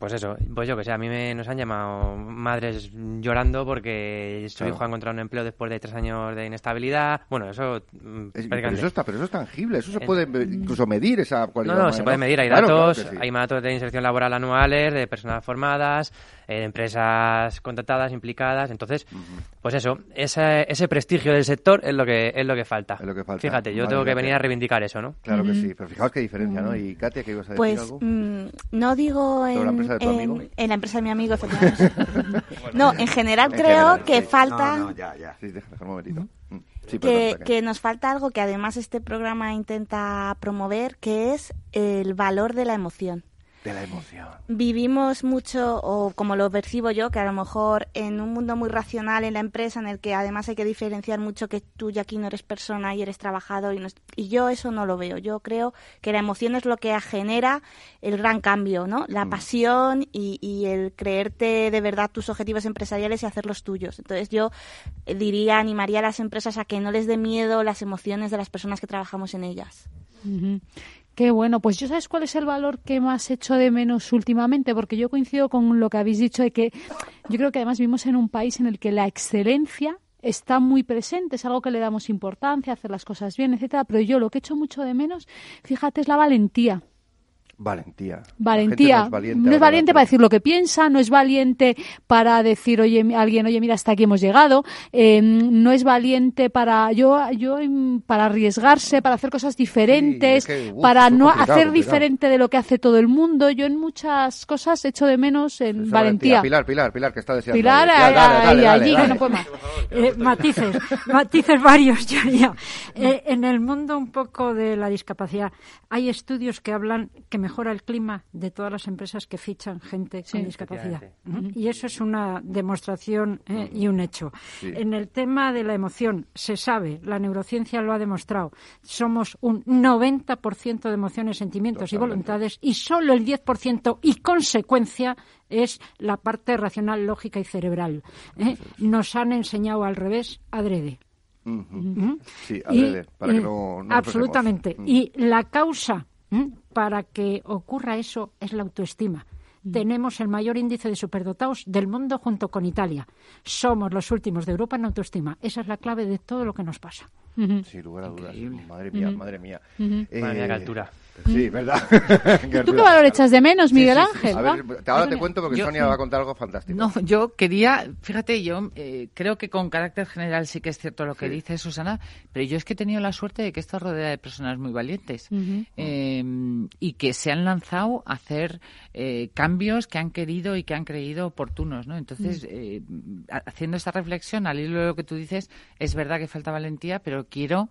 Pues eso, pues yo que sé, a mí me, nos han llamado madres llorando porque su claro. hijo ha encontrado un empleo después de tres años de inestabilidad. Bueno, eso... Es, pero, eso está, pero eso es tangible, eso se puede incluso medir, esa cualidad. No, no, humana, se puede medir, hay claro, datos, claro sí. hay datos de inserción laboral anuales, de personas formadas, eh, de empresas contratadas, implicadas. Entonces, uh-huh. pues eso, ese, ese prestigio del sector es lo que es lo que falta. Es lo que falta. Fíjate, yo vale, tengo que venir que... a reivindicar eso, ¿no? Claro uh-huh. que sí, pero fijaos qué diferencia, ¿no? Uh-huh. Y Katia, ¿qué ibas a decir pues, algo? Mmm, no digo en... ¿De tu amigo? En, en la empresa de mi amigo, efectivamente. No, en general en creo general, que sí. falta... No, no, ya, ya. Sí, déjame un momentito. ¿Mm? Sí, que, que nos falta algo que además este programa intenta promover, que es el valor de la emoción. De la emoción. Vivimos mucho, o como lo percibo yo, que a lo mejor en un mundo muy racional en la empresa, en el que además hay que diferenciar mucho que tú ya aquí no eres persona y eres trabajador, y, no es, y yo eso no lo veo. Yo creo que la emoción es lo que genera el gran cambio, ¿no? La mm. pasión y, y el creerte de verdad tus objetivos empresariales y hacerlos tuyos. Entonces yo diría, animaría a las empresas a que no les dé miedo las emociones de las personas que trabajamos en ellas. Uh-huh. Qué bueno, pues yo sabes cuál es el valor que más echo de menos últimamente, porque yo coincido con lo que habéis dicho de que yo creo que además vivimos en un país en el que la excelencia está muy presente, es algo que le damos importancia, hacer las cosas bien, etcétera, pero yo lo que echo mucho de menos, fíjate, es la valentía. Valentía. Valentía. No es valiente, no es valiente para decir lo que piensa, no es valiente para decir, oye, a alguien, oye, mira, hasta aquí hemos llegado. Eh, no es valiente para yo, yo para arriesgarse, para hacer cosas diferentes, sí, es que, uf, para no hacer complicado. diferente de lo que hace todo el mundo. Yo en muchas cosas echo de menos en valentía. valentía. Pilar, Pilar, Pilar, que está deseando. Pilar, ahí, dale, dale, allí, dale. Que no puede más. Eh, matices, matices varios, ya, ya. Eh, en el mundo un poco de la discapacidad, hay estudios que hablan que me mejora el clima de todas las empresas que fichan gente sí, con discapacidad. Uh-huh. Y eso es una demostración eh, y un hecho. Sí. En el tema de la emoción, se sabe, la neurociencia lo ha demostrado, somos un noventa por ciento de emociones, sentimientos Totalmente. y voluntades y solo el diez por ciento y consecuencia es la parte racional, lógica y cerebral. ¿eh? Nos han enseñado al revés, adrede. Uh-huh. Uh-huh. Sí, adrede, y, para que no, no absolutamente. Uh-huh. Y la causa para que ocurra eso es la autoestima. Mm. Tenemos el mayor índice de superdotados del mundo junto con Italia. Somos los últimos de Europa en autoestima. Esa es la clave de todo lo que nos pasa. Mm-hmm. Sin lugar a dudas. Madre mía, mm-hmm. madre mía. Mm-hmm. Eh, madre mía, qué altura. Sí, ¿verdad? ¿Y tú qué valor echas de menos, Miguel sí, sí, sí. Ángel? A ver, ahora te cuento porque yo, Sonia va a contar algo fantástico. No, yo quería, fíjate, yo eh, creo que con carácter general sí que es cierto lo que sí. dice Susana, pero yo es que he tenido la suerte de que estoy rodeada de personas muy valientes uh-huh. eh, y que se han lanzado a hacer eh, cambios que han querido y que han creído oportunos, ¿no? Entonces, uh-huh. eh, haciendo esta reflexión, al hilo de lo que tú dices, es verdad que falta valentía, pero quiero...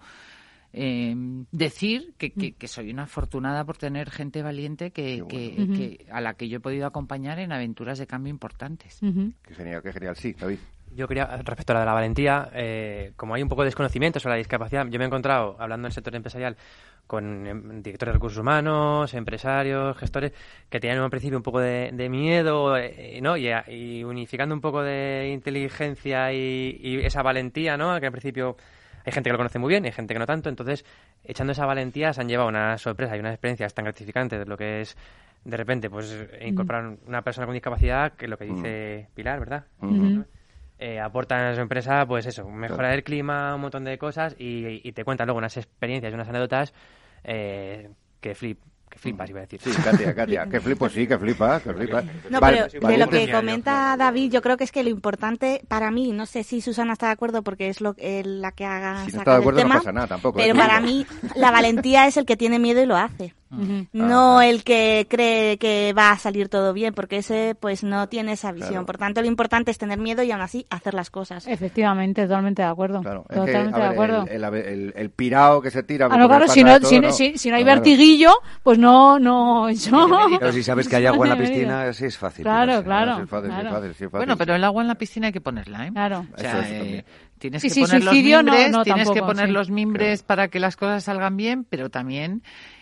Eh, decir que, que, que soy una afortunada por tener gente valiente que, bueno. que, uh-huh. que a la que yo he podido acompañar en aventuras de cambio importantes. Uh-huh. Qué genial, qué genial. Sí, David. Yo quería, respecto a la de la valentía, eh, como hay un poco de desconocimiento sobre la discapacidad, yo me he encontrado, hablando en el sector empresarial, con eh, directores de recursos humanos, empresarios, gestores, que tenían al principio un poco de, de miedo, eh, ¿no? Y, y unificando un poco de inteligencia y, y esa valentía, ¿no? Que al principio... Hay gente que lo conoce muy bien, hay gente que no tanto, entonces, echando esa valentía, se han llevado una sorpresa y unas experiencias tan gratificantes de lo que es, de repente, pues incorporar mm. una persona con discapacidad, que es lo que dice mm. Pilar, ¿verdad? Mm-hmm. Eh, aportan a su empresa, pues eso, mejora claro. del clima, un montón de cosas, y, y te cuentan luego unas experiencias y unas anécdotas eh, que flip. Que flipas, iba a decir. Sí, Katia, Katia, que flipo, sí, que flipa, que flipa. No, vale, pero vale, de lo que comenta David, yo creo que es que lo importante para mí, no sé si Susana está de acuerdo porque es lo eh, la que haga si no está de acuerdo el tema, no pasa nada tampoco. Pero ¿eh? para mí la valentía es el que tiene miedo y lo hace. Uh-huh. No ah, el que cree que va a salir todo bien, porque ese pues no tiene esa visión. Claro. Por tanto, lo importante es tener miedo y aún así hacer las cosas. Efectivamente, totalmente de acuerdo. Claro. Totalmente que, de ver, acuerdo. El, el, el, el pirao que se tira. Ah, no, claro, si no, todo, si, ¿no? Si, si no hay claro. vertiguillo, pues no, no. Yo... Pero si sabes que hay agua en la piscina, sí es fácil. Claro, claro. Sí es fácil, claro. Sí es fácil, sí es fácil. Bueno, pero el agua en la piscina hay que ponerla, ¿eh? Claro. O sea, eh, tienes sí, que sí, poner los mimbres, no, no, tienes tampoco, que poner sí. los mimbres claro. para que las cosas salgan bien, pero también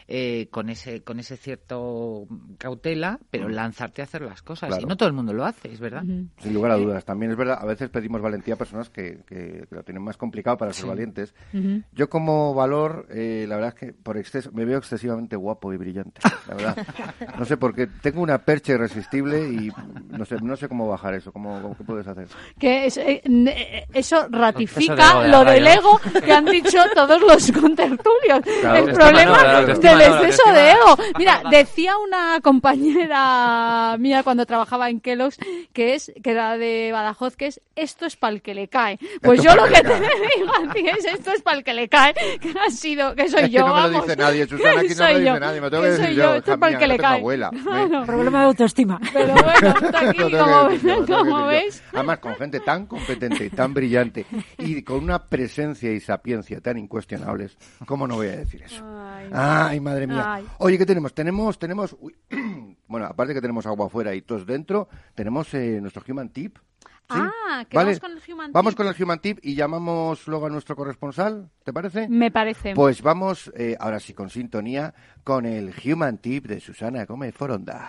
eh, con ese con ese cierto cautela, pero lanzarte a hacer las cosas. Claro. Y no todo el mundo lo hace, es verdad. Uh-huh. Sin lugar a dudas. También es verdad, a veces pedimos valentía a personas que, que, que lo tienen más complicado para ser sí. valientes. Uh-huh. Yo como valor, eh, la verdad es que por exceso me veo excesivamente guapo y brillante, la verdad. No sé por qué, tengo una percha irresistible y no sé no sé cómo bajar eso. ¿Cómo, cómo qué puedes hacer? Que es, eh, eso ratifica lo del ego que han dicho todos los contertulios. Claro, el problema no, del no, exceso no, de ego. Mira, decía una compañera mía cuando trabajaba en Kellogg's que es que era de Badajoz, que es esto es para el que le cae. Pues esto yo lo que te digo a ti es esto es para el que le cae, que ha sido, que soy es que yo, no me vamos. lo dice nadie, Susana, aquí no me lo dice nadie, me tengo que, que decir yo, yo esto es para el que le cae. Abuela, claro. Problema de autoestima. Pero bueno, está aquí, como, como veis. Además, con gente tan competente y tan brillante y con una presencia y sapiencia tan incuestionables, ¿cómo no voy a decir eso? Ay, Ay madre mía. Ay. Oye, ¿qué tenemos? Tenemos, tenemos, uy, bueno, aparte que tenemos agua afuera y tos dentro, tenemos eh, nuestro Human Tip. ¿Sí? Ah, que ¿Vale? vamos con el Human Tip. Vamos con el Human Tip y llamamos luego a nuestro corresponsal, ¿te parece? Me parece. Pues vamos, eh, ahora sí, con sintonía, con el Human Tip de Susana Gómez Foronda.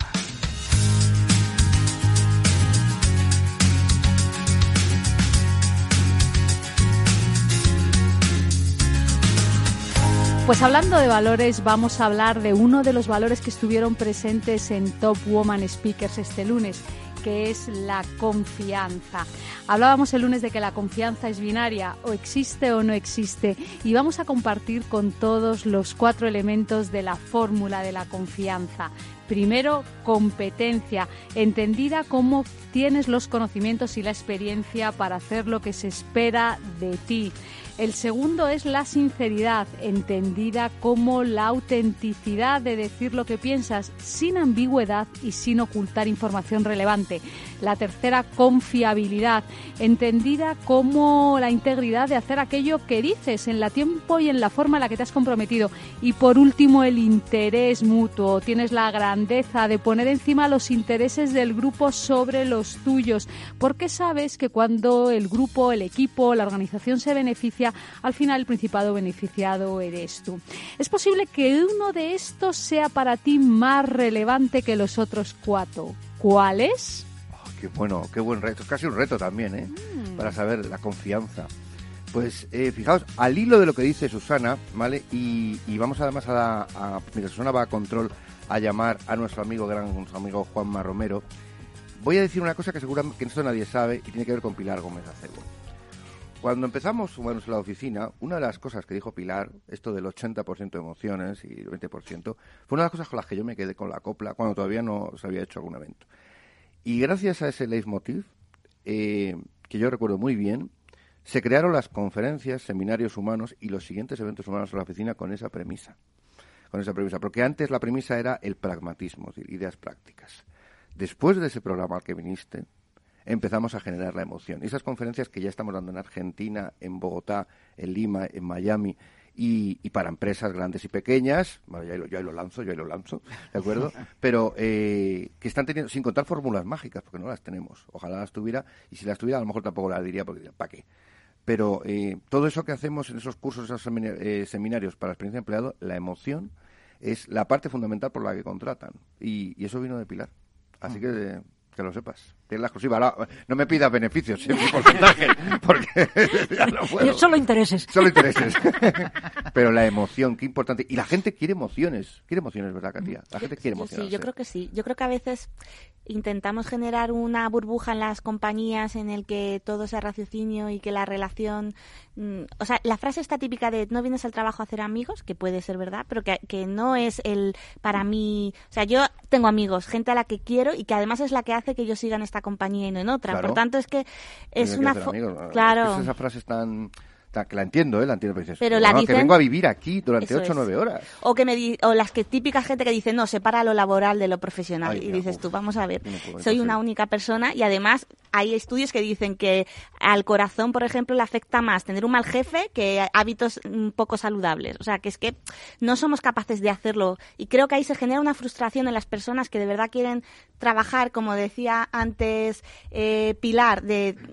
Pues hablando de valores, vamos a hablar de uno de los valores que estuvieron presentes en Top Woman Speakers este lunes, que es la confianza. Hablábamos el lunes de que la confianza es binaria, o existe o no existe, y vamos a compartir con todos los cuatro elementos de la fórmula de la confianza. Primero, competencia, entendida como tienes los conocimientos y la experiencia para hacer lo que se espera de ti. El segundo es la sinceridad, entendida como la autenticidad de decir lo que piensas sin ambigüedad y sin ocultar información relevante. La tercera, confiabilidad, entendida como la integridad de hacer aquello que dices en la tiempo y en la forma en la que te has comprometido. Y por último, el interés mutuo. Tienes la grandeza de poner encima los intereses del grupo sobre los tuyos, porque sabes que cuando el grupo, el equipo, la organización se beneficia, al final el principado beneficiado eres tú. Es posible que uno de estos sea para ti más relevante que los otros cuatro. ¿Cuáles? Oh, qué bueno, qué buen reto. Es casi un reto también, ¿eh? Mm. Para saber la confianza. Pues eh, fijaos, al hilo de lo que dice Susana, ¿vale? Y, y vamos además a, a, mientras Susana va a control, a llamar a nuestro amigo, gran nuestro amigo Juanma Romero. Voy a decir una cosa que seguramente que esto nadie sabe y tiene que ver con Pilar Gómez Acebo. Cuando empezamos bueno, en la oficina, una de las cosas que dijo Pilar, esto del ochenta por ciento de emociones y el veinte por ciento, fue una de las cosas con las que yo me quedé con la copla cuando todavía no se había hecho algún evento. Y gracias a ese leitmotiv, eh, que yo recuerdo muy bien, se crearon las conferencias, seminarios humanos y los siguientes eventos humanos en la oficina con esa premisa. Con esa premisa, porque antes la premisa era el pragmatismo, es decir, ideas prácticas. Después de ese programa al que viniste, empezamos a generar la emoción. Y esas conferencias que ya estamos dando en Argentina, en Bogotá, en Lima, en Miami, y, y para empresas grandes y pequeñas, bueno, yo ahí lo, yo ahí lo lanzo, yo ahí lo lanzo, ¿de acuerdo? Pero eh, que están teniendo, sin contar fórmulas mágicas, porque no las tenemos. Ojalá las tuviera, y si las tuviera a lo mejor tampoco las diría, porque ¿para qué? Pero eh, todo eso que hacemos en esos cursos, esos seminarios para la experiencia de empleado, la emoción es la parte fundamental por la que contratan. Y, y eso vino de Pilar. Así que... Eh, que lo sepas. Tienes la exclusiva. Ahora, no me pidas beneficios, ¿sí? Mi porcentaje, porque ya no puedo. Solo intereses. Solo intereses. Pero la emoción, qué importante. Y la gente quiere emociones. Quiere emociones, ¿verdad, Katia? La gente quiere emociones. Sí, yo creo que sí. Yo creo que a veces intentamos generar una burbuja en las compañías en el que todo sea raciocinio y que la relación... Mmm, o sea, la frase está típica de no vienes al trabajo a hacer amigos, que puede ser verdad, pero que, que no es el para mí... O sea, yo tengo amigos, gente a la que quiero y que además es la que hace que yo siga en esta compañía y no en otra. Claro. Por tanto, es que es Tiene una... que Fo- amigos. claro. Es que esa frase es tan... Que la entiendo, ¿eh? La entiendo, pero dices, pero bueno, la dicen, que vengo a vivir aquí durante ocho o nueve horas. O que me di, o las que típica gente que dice, no, separa lo laboral de lo profesional. Ay, y ya, dices uf, tú, vamos a ver, no puedo, soy imposible. una única persona y además hay estudios que dicen que al corazón, por ejemplo, le afecta más tener un mal jefe que hábitos mm, poco saludables. O sea, que es que no somos capaces de hacerlo. Y creo que ahí se genera una frustración en las personas que de verdad quieren trabajar, como decía antes eh, Pilar, de...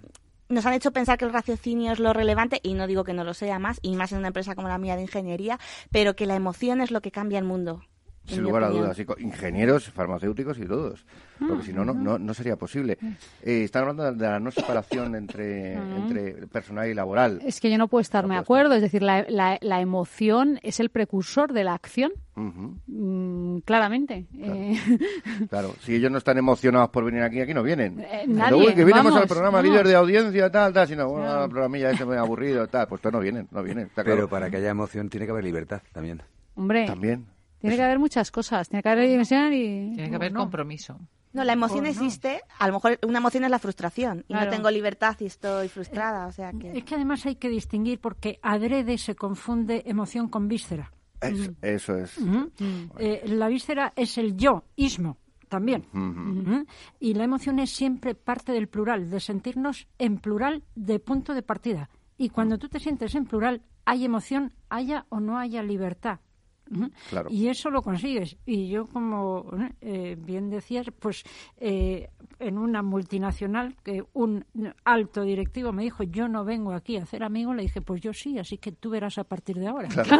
nos han hecho pensar que el raciocinio es lo relevante, y no digo que no lo sea más, y más en una empresa como la mía de ingeniería, pero que la emoción es lo que cambia el mundo. Sin lugar a dudas, ingenieros, farmacéuticos y todos, porque si no, no, no, no sería posible. Eh, están hablando de, de la no separación entre, uh-huh. entre personal y laboral. Es que yo no puedo estarme de acuerdo, es decir, la, la, la emoción es el precursor de la acción, uh-huh. mm, claramente. Claro. Eh... claro, si ellos no están emocionados por venir aquí, aquí no vienen. Eh, nadie, Luego, que vinimos vamos, al programa no. líder de audiencia, tal, tal, sino, bueno, no. el programilla ese muy aburrido, tal, pues todos no vienen, no vienen. Está Pero claro. para que haya emoción tiene que haber libertad también. Hombre. También. Tiene que haber muchas cosas, tiene que haber dimensión y... Tiene que haber no. compromiso. No, la emoción oh, existe, no. A lo mejor una emoción es la frustración, y claro. no tengo libertad y estoy frustrada, o sea que... Es que además hay que distinguir, porque adrede se confunde emoción con víscera. Eso, eso es. Uh-huh. Uh-huh. Bueno. Eh, la víscera es el yo, ismo, también. Uh-huh. Uh-huh. Y la emoción es siempre parte del plural, de sentirnos en plural de punto de partida. Y cuando tú te sientes en plural, hay emoción, haya o no haya libertad. Uh-huh. Claro. Y eso lo consigues. Y yo, como eh, bien decías, pues eh, en una multinacional, que un alto directivo me dijo, yo no vengo aquí a hacer amigos, le dije, pues yo sí, así que tú verás a partir de ahora. Claro,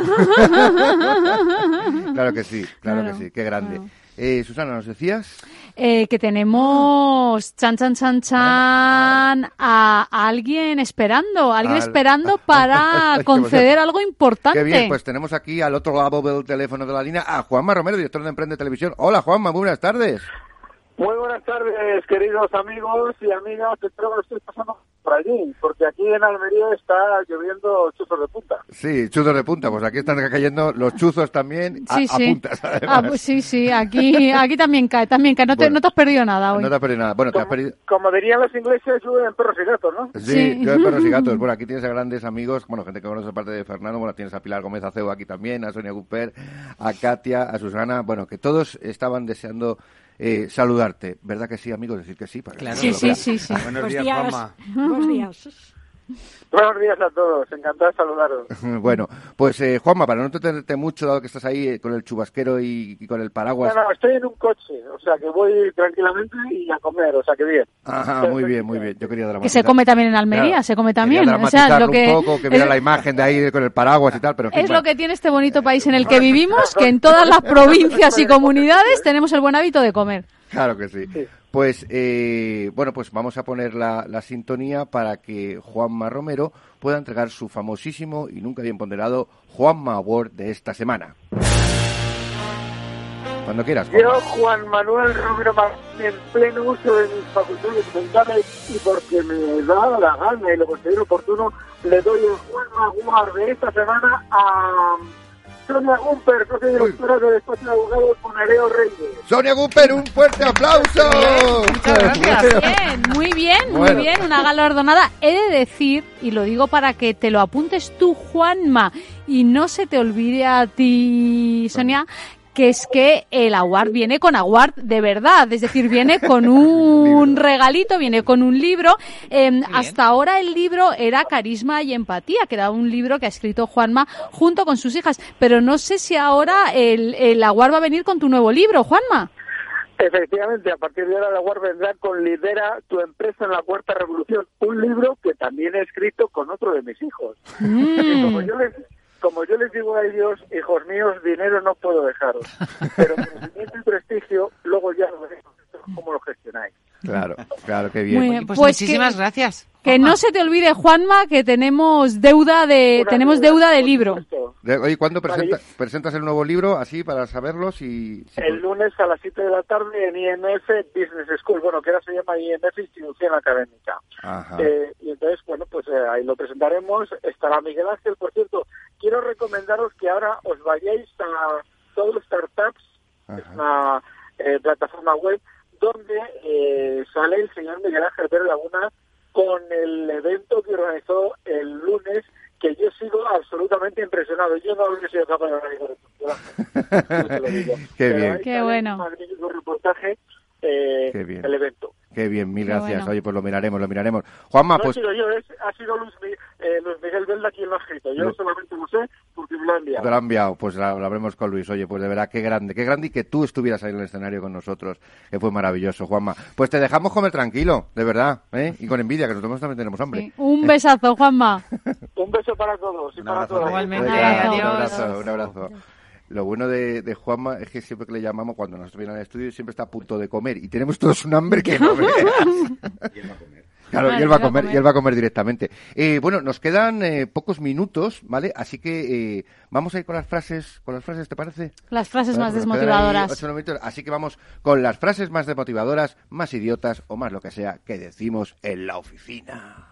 claro que sí, claro, claro que sí, qué grande. Claro. Eh, Susana, ¿nos decías? Eh, que tenemos, chan, chan, chan, chan, a, a alguien esperando, a alguien Al... esperando para conceder algo importante. Qué bien, pues tenemos aquí al otro lado del teléfono de la línea a Juanma Romero, director de Emprende Televisión. Hola, Juanma, muy buenas tardes. Muy buenas tardes, queridos amigos y amigas. Espero que lo estéis pasando por allí, porque aquí en Almería está lloviendo chuzos de punta. Sí, chuzos de punta. Pues aquí están cayendo los chuzos también a, sí, sí. a puntas, además. Ah, pues sí, sí, aquí aquí también cae, también cae. No te, bueno, no te has perdido nada hoy. No te has perdido nada. Bueno, como, te has perdido... como dirían los ingleses, llueven perros y gatos, ¿no? Sí, sí. llueven perros y gatos. Bueno, aquí tienes a grandes amigos, bueno, gente que conoce aparte de Fernando. Bueno, tienes a Pilar Gómez Aceu aquí también, a Sonia Gumper, a Katia, a Susana. Bueno, que todos estaban deseando... Eh, saludarte, ¿verdad que sí, amigos? Decir que sí. Para claro. Sí, sí, sí, sí. Buenos días, días, Juanma. Buenos días. Buenos días a todos, encantado de saludaros. Bueno, pues eh, Juanma, para no tenerte mucho, dado que estás ahí eh, con el chubasquero y, y con el paraguas... No, no, estoy en un coche, o sea que voy tranquilamente y a comer, o sea que bien. Ajá, muy bien, muy bien. Yo quería dramatizar. Que se come también en Almería, claro, se come también. O sea, lo que... un poco, que viera la imagen de ahí con el paraguas y tal, pero... En fin, es bueno. lo que tiene este bonito país en el que vivimos, que en todas las provincias y comunidades tenemos el buen hábito de comer. Claro que sí. sí. Pues, eh, bueno, pues vamos a poner la, la sintonía para que Juanma Romero pueda entregar su famosísimo y nunca bien ponderado Juanma Award de esta semana. Cuando quieras, Juanma. Yo, Juan Manuel Romero Martín, en pleno uso de mis facultades mentales y porque me da la gana y lo considero oportuno, le doy el Juanma Award de esta semana a... Sonia Gumper, socia directora del despacho de abogados con Nereo Reyes. Sonia Gumper, un fuerte aplauso. Muchas gracias. Bien, muy bien, bueno. muy bien, una galardonada. He de decir, y lo digo para que te lo apuntes tú, Juanma, y no se te olvide a ti, Sonia, que es que el award viene con award de verdad, es decir, viene con un regalito, viene con un libro. Eh, hasta ahora el libro era Carisma y Empatía, que era un libro que ha escrito Juanma junto con sus hijas, pero no sé si ahora el, el award va a venir con tu nuevo libro, Juanma. Efectivamente, a partir de ahora la award vendrá con Lidera tu empresa en la cuarta revolución, un libro que también he escrito con otro de mis hijos. Mm. Como yo les... Como yo les digo a ellos, hijos míos, dinero no puedo dejaros, pero conocimiento y prestigio, luego ya lo veremos cómo lo gestionáis. Claro, claro, qué bien. Muy bien, pues, pues muchísimas que, gracias. Que Juanma. No se te olvide, Juanma, que tenemos deuda de Una tenemos deuda, deuda de libro. De, oye, ¿cuándo presenta, vale, presentas el nuevo libro? Así, para saberlo. Si, si el lunes a las siete de la tarde en I M F Business School, bueno, que ahora se llama I M F Institución Académica. Ajá. Eh, y entonces, bueno, pues eh, ahí lo presentaremos. Estará Miguel Ángel, por cierto. Quiero recomendaros que ahora os vayáis a Todo Startups, Ajá. es una eh, plataforma web, donde eh, sale el señor Miguel Ángel Pérez Laguna con el evento que organizó el lunes, que yo sigo absolutamente impresionado. Yo no habría sido capaz de organizar esto. Qué bien. Qué bueno. Un magnífico reportaje eh, Qué bien. del evento. Qué bien, mil Qué gracias. bueno. Oye, pues lo miraremos, lo miraremos. Juanma, no pues... he sido yo, es, ha sido Luis, eh, Luis Miguel Velda quien lo ha escrito. Yo Lu- solamente lo sé porque me lo ha enviado. Te lo ha enviado, pues lo hablemos con Luis. Oye, pues de verdad, qué grande, qué grande y que tú estuvieras ahí en el escenario con nosotros, que fue maravilloso, Juanma. Pues te dejamos comer tranquilo, de verdad, ¿eh? Y con envidia, que nosotros también tenemos hambre. Sí. Un besazo, Juanma. Un beso para todos y Un para abrazo. todas. Igualmente, Venga, adiós. Un abrazo, un abrazo. Lo bueno de, de Juanma es que siempre que le llamamos, cuando nos viene al estudio, siempre está a punto de comer. Y tenemos todos un hambre que no veas. Y él va a comer. Claro, Claro, y él va a él va a comer, comer. y él va a comer directamente. Eh, bueno, nos quedan eh, pocos minutos, ¿vale? Así que eh, vamos a ir con las frases, con las frases, ¿te parece? Las frases Vale, más pues nos quedan ahí desmotivadoras. ocho minutos, así que vamos con las frases más desmotivadoras, más idiotas o más lo que sea que decimos en la oficina.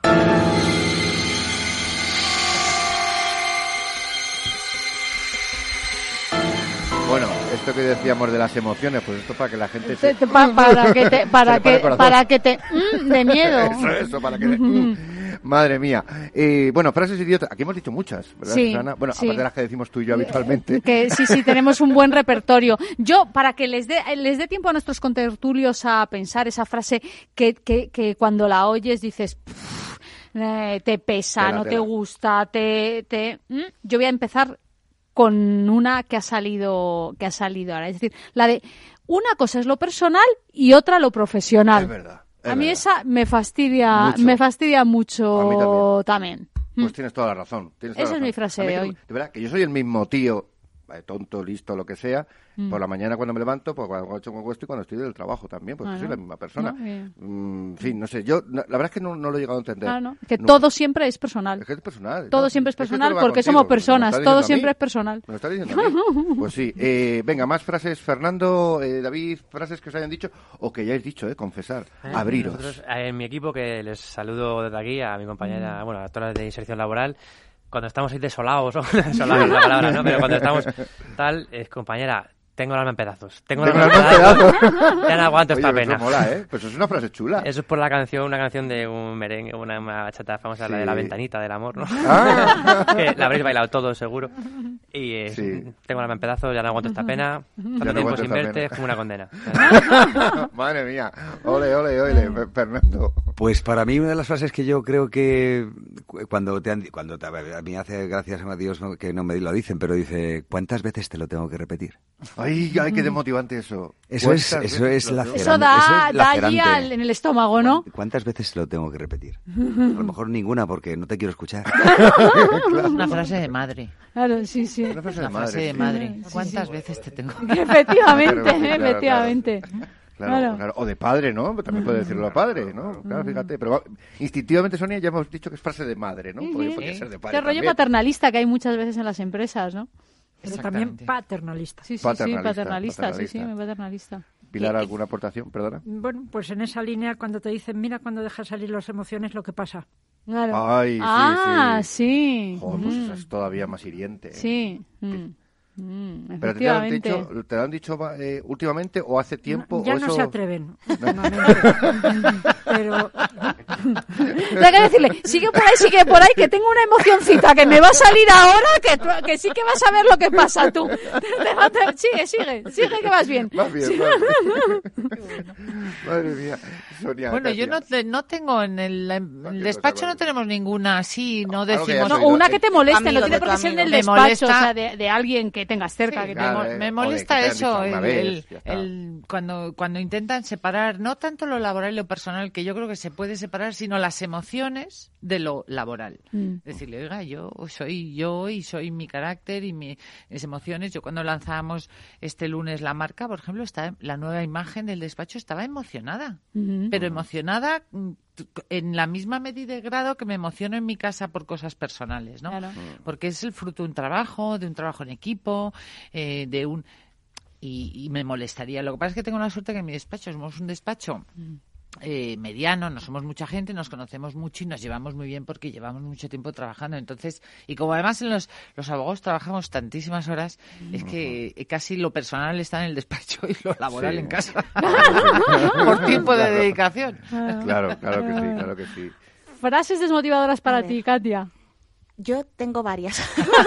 Bueno, esto que decíamos de las emociones, pues esto para que la gente se... Te- te- pa- para que te, Se para le pone el que, corazón. para que te, mm, de miedo. Eso, eso, para que... Mm, madre mía. Eh, bueno, frases idiotas. Aquí hemos dicho muchas, ¿verdad, Sí, Susana? Bueno, sí. aparte de las que decimos tú y yo habitualmente. Que sí, sí, tenemos un buen repertorio. Yo, para que les dé les dé tiempo a nuestros contertulios a pensar esa frase que, que, que cuando la oyes dices, "Pff, eh, te pesa, Tela, no te tela. gusta, te... te ¿Mm? Yo voy a empezar con una que ha salido que ha salido ahora. Es decir, la de una cosa es lo personal y otra lo profesional. Es verdad. es A mí verdad. esa me fastidia, Mucho. me fastidia A mí mucho también. Pues tienes toda la razón. Tienes toda Esa la es mi razón. frase A mí de que- hoy. De verdad, que yo soy el mismo tío, eh, tonto, listo, lo que sea, Mm. por la mañana cuando me levanto, pues cuando hecho con esto y cuando estoy del trabajo también, porque Ah, soy ¿no? la misma persona. No, bien. Mm, en fin, no sé, yo no- la verdad es que no, no lo he llegado a entender. Ah, no, que Nunca. todo siempre es personal. Es que es personal. Todo ¿no? siempre es que esto personal va porque contigo, somos me lo personas. estás Todo diciendo a siempre mí. es personal. ¿Me lo estás diciendo a mí? Pues sí. Eh, venga, más frases, Fernando, eh, David, frases que os hayan dicho o que ya hayáis dicho, eh, confesar. Eh, Abriros. Nosotros, eh, en mi equipo, que les saludo desde aquí, a mi compañera, bueno, a todas las de inserción laboral, cuando estamos ahí desolados, ¿no? Desolados es la palabra, ¿no? Pero cuando estamos tal, es compañera, tengo el alma en pedazos. Tengo el Tengo alma en pedazos. Ya no aguanto Oye, esta pues pena. eso mola, ¿eh? Pues eso es una frase chula. Eso es por la canción, una canción de un merengue, una bachata famosa, la de Sí. La ventanita del amor, ¿no? Ah. Que la habréis bailado todos, seguro. Y eh, Sí. tengo el alma en pedazos, ya no aguanto esta pena. Ya Tanto no tiempo aguanto sin esta verte pena. es como una condena. Madre mía. Ole, ole, ole, Fernando. Pues para mí una de las frases que yo creo que cu- cuando te han di- cuando te, a mí hace gracias a Dios no- que no me lo dicen, pero dice, ¿cuántas veces te lo tengo que repetir? Ay, ay, qué desmotivante eso. Eso es ¿Cuántas eso veces es lo la tengo? Eso da, Eso es da allí lacerante. al- en el estómago, ¿no? ¿Cuántas veces lo tengo que repetir? A lo mejor ninguna porque no te quiero escuchar. Es una frase de madre. Claro, sí, sí. Una frase de Una frase madre. de sí. madre. Sí, ¿Cuántas sí. veces te tengo? Efectivamente, Claro, claro, efectivamente. Claro, Claro. claro. O de padre, ¿no? También puede decirlo a padre, ¿no? Claro, fíjate. Pero va- instintivamente, Sonia, ya hemos dicho que es frase de madre, ¿no? Podría, podría ser de padre Qué rollo también. paternalista que hay muchas veces en las empresas, ¿no? Pero también Exactamente. paternalista. Sí, sí, Paternalista, sí, paternalista, sí, sí, paternalista. muy paternalista. Pilar, ¿alguna aportación? Perdona. Bueno, pues en esa línea cuando te dicen, mira cuando dejas salir las emociones lo que pasa. Claro. Ay, sí, ah, sí. sí. Joder, pues Mm, esa es todavía más hiriente. ¿eh? Sí. mm, mm, Pero te lo han efectivamente. dicho, te lo han dicho eh, últimamente o hace tiempo. Ya o no eso... se atreven, últimamente. Pero Hay que decirle, sigue por ahí, sigue por ahí, que tengo una emocioncita que me va a salir ahora, que, tú- que sí que vas a ver lo que pasa tú. Te va a te- Sigue, sigue, sigue que vas bien. Más bien, Sí. más bien. Madre mía, Sonia. Bueno, yo Katia. no, te- no tengo en el, en Ah, el qué despacho cosa, no vale. tenemos ninguna así, no Algo que hayas decimos... No, oído. o una que te moleste, Amigo no tiene de por tu qué ser en el amigo. Me despacho, molesta- o sea, de, de alguien que tengas cerca. Sí, que te claro, mol- eh. Me o de molesta que te han eso, dicho el, una vez, el- ya está. el- cuando, cuando intentan separar, no tanto lo laboral y lo personal, que yo creo que se puede separar, sino las emociones de lo laboral. Mm. Decirle, oiga, yo soy yo y soy mi carácter y mi- mis emociones. Yo cuando lanzábamos este lunes la marca, por ejemplo, está, la nueva imagen del despacho estaba emocionada, Ujú. pero emocionada mm, t- en la misma medida y grado que me emociono en mi casa por cosas personales, ¿no? Claro. Porque es el fruto de un trabajo, de un trabajo en equipo, eh, de un... Y, y me molestaría. Lo que pasa es que tengo la suerte que en mi despacho somos un despacho eh, mediano, no somos mucha gente, nos conocemos mucho y nos llevamos muy bien porque llevamos mucho tiempo trabajando. Entonces, y como además en los, los abogados trabajamos tantísimas horas, es que eh, casi lo personal está en el despacho y lo laboral Sí. en casa. Por tiempo de Claro. dedicación. Claro, claro que sí, claro que sí. Frases desmotivadoras para A ver. ti, Katia. Yo tengo varias.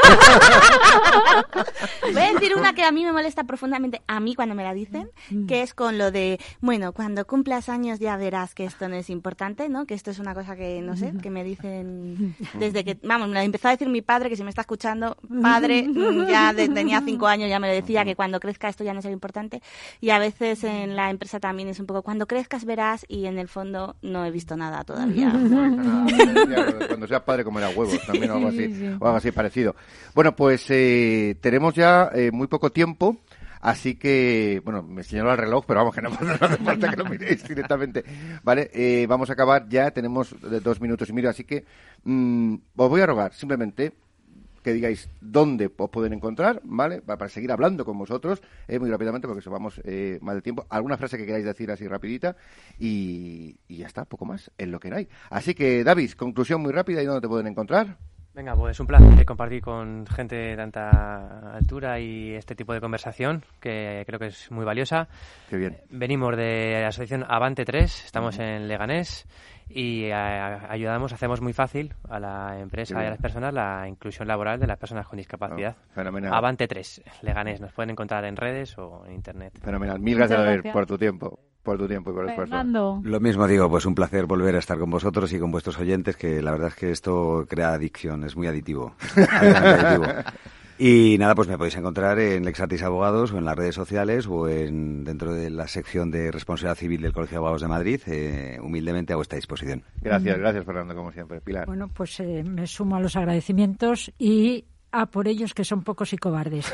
Voy a decir una que a mí me molesta profundamente, a mí cuando me la dicen, que es con lo de, bueno, cuando cumplas años ya verás que esto no es importante, ¿no? Que esto es una cosa que, no sé, que me dicen desde que, vamos, me lo empezó a decir mi padre, que si me está escuchando, padre, ya de, tenía cinco años, ya me lo decía, que cuando crezca esto ya no es importante. Y a veces en la empresa también es un poco, cuando crezcas verás, y en el fondo no he visto nada todavía. Cuando seas padre comerás huevos también, o algo así, sí, sí. o algo así parecido. Bueno, pues eh, tenemos ya eh, muy poco tiempo, así que, bueno, me señaló el reloj, pero vamos, que no, no hace falta que lo miréis directamente, ¿vale? Eh, vamos a acabar ya, tenemos dos minutos y medio, así que mmm, os voy a rogar simplemente que digáis dónde os pueden encontrar, ¿vale? Para seguir hablando con vosotros, eh, muy rápidamente, porque se vamos eh, mal de tiempo. Alguna frase que queráis decir así rapidita y, y ya está, poco más, en lo que hay. Así que, David, conclusión muy rápida, ¿y dónde te pueden encontrar? Venga, pues un placer compartir con gente de tanta altura y este tipo de conversación, que creo que es muy valiosa. Qué bien. Venimos de la asociación Avante tres, estamos uh-huh. en Leganés, y a, ayudamos, hacemos muy fácil a la empresa y a las personas la inclusión laboral de las personas con discapacidad. Oh, fenomenal. Avante tres, Leganés, nos pueden encontrar en redes o en internet. Fenomenal, mil gracias, David, por tu tiempo. por tu tiempo y por el esfuerzo. Fernando. Lo mismo digo, pues un placer volver a estar con vosotros y con vuestros oyentes, que la verdad es que esto crea adicción, es muy aditivo. aditivo. Y nada, pues me podéis encontrar en Lexatis Abogados o en las redes sociales o en dentro de la sección de responsabilidad civil del Colegio de Abogados de Madrid, eh, humildemente a vuestra disposición. Gracias, gracias Fernando, como siempre. Pilar. Bueno, pues eh, me sumo a los agradecimientos y a por ellos que son pocos y cobardes.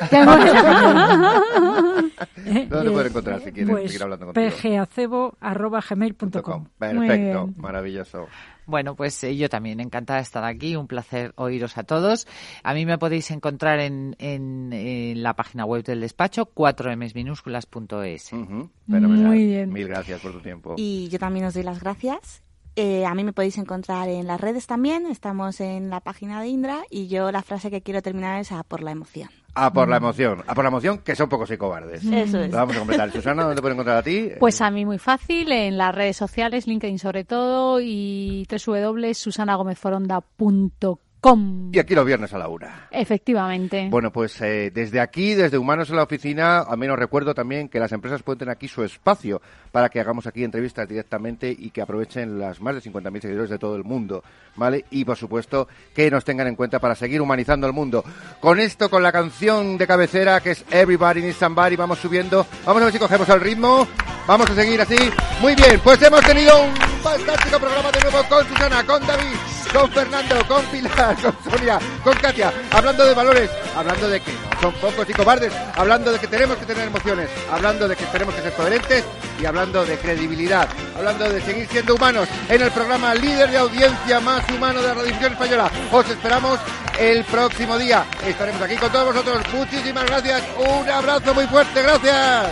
¿Dónde te pueden encontrar si quieren pues, seguir hablando contigo? p g acebo arroba gmail punto com. Perfecto, maravilloso. Bueno, pues eh, yo también encantada de estar aquí, un placer oíros a todos. A mí me podéis encontrar en, en, en la página web del despacho, cuatro emes minúsculas punto es. Uh-huh. Fenomenal. Muy bien. Mil gracias por tu tiempo. Y yo también os doy las gracias. Eh, a mí me podéis encontrar en las redes también, estamos en la página de Indra y yo la frase que quiero terminar es a por la emoción. A por la emoción, a por la emoción, que son pocos y cobardes. Eso es. Lo vamos a completar. Susana, ¿dónde te pueden encontrar a ti? Pues a mí muy fácil, en las redes sociales, LinkedIn sobre todo, y doble u doble u doble u punto susana gómez foronda punto com. Y aquí los viernes a la una. Efectivamente. Bueno, pues eh, desde aquí, desde Humanos en la Oficina, al menos recuerdo también que las empresas pueden tener aquí su espacio para que hagamos aquí entrevistas directamente y que aprovechen las más de cincuenta mil seguidores de todo el mundo, ¿vale? Y, por supuesto, que nos tengan en cuenta para seguir humanizando el mundo. Con esto, con la canción de cabecera, que es Everybody Needs Somebody, vamos subiendo. Vamos a ver si cogemos el ritmo. Vamos a seguir así. Muy bien, pues hemos tenido un fantástico programa de nuevo con Susana, con David, con Fernando, con Pilar, con Sonia, con Katia, hablando de valores, hablando de que no son pocos y cobardes, hablando de que tenemos que tener emociones, hablando de que tenemos que ser coherentes y hablando de credibilidad, hablando de seguir siendo humanos en el programa líder de audiencia más humano de la Radiodifusión Española. Os esperamos el próximo día. Estaremos aquí con todos vosotros. Muchísimas gracias. Un abrazo muy fuerte. Gracias.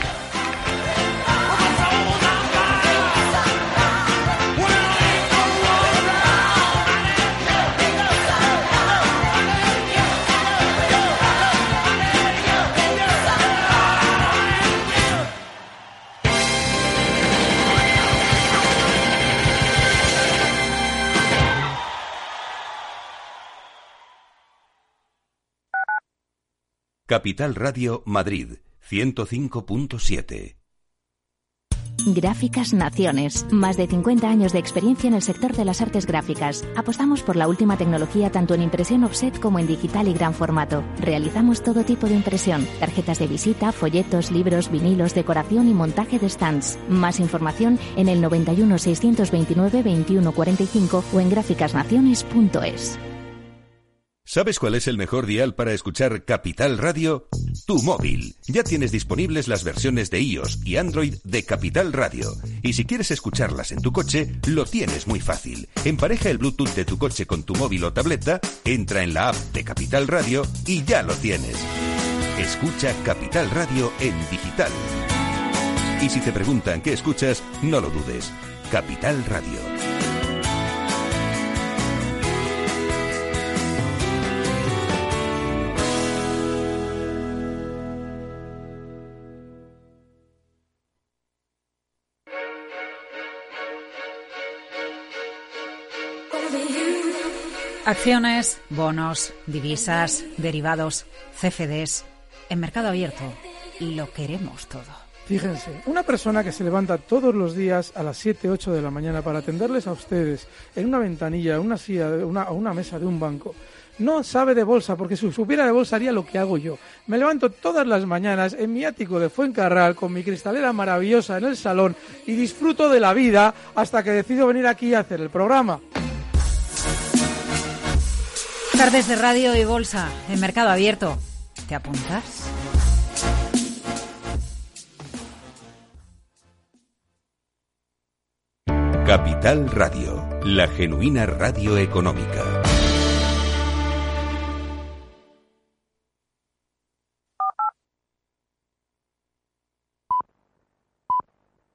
Capital Radio Madrid, ciento cinco punto siete. Gráficas Naciones. Más de cincuenta años de experiencia en el sector de las artes gráficas. Apostamos por la última tecnología tanto en impresión offset como en digital y gran formato. Realizamos todo tipo de impresión. Tarjetas de visita, folletos, libros, vinilos, decoración y montaje de stands. Más información en el noventa y uno, seiscientos veintinueve, veintiuno cuarenta y cinco o en gráficas naciones punto es. ¿Sabes cuál es el mejor dial para escuchar Capital Radio? Tu móvil. Ya tienes disponibles las versiones de iOS y Android de Capital Radio. Y si quieres escucharlas en tu coche, lo tienes muy fácil. Empareja el Bluetooth de tu coche con tu móvil o tableta, entra en la app de Capital Radio y ya lo tienes. Escucha Capital Radio en digital. Y si te preguntan qué escuchas, no lo dudes. Capital Radio. Acciones, bonos, divisas, derivados, C F Ds. En Mercado Abierto lo queremos todo. Fíjense, una persona que se levanta todos los días a las siete, ocho de la mañana para atenderles a ustedes en una ventanilla, una silla, una, o una mesa de un banco, no sabe de bolsa, porque si supiera de bolsa haría lo que hago yo. Me levanto todas las mañanas en mi ático de Fuencarral con mi cristalera maravillosa en el salón y disfruto de la vida hasta que decido venir aquí a hacer el programa. Tardes de radio y bolsa en Mercado Abierto. ¿Te apuntas? Capital Radio, la genuina radio económica.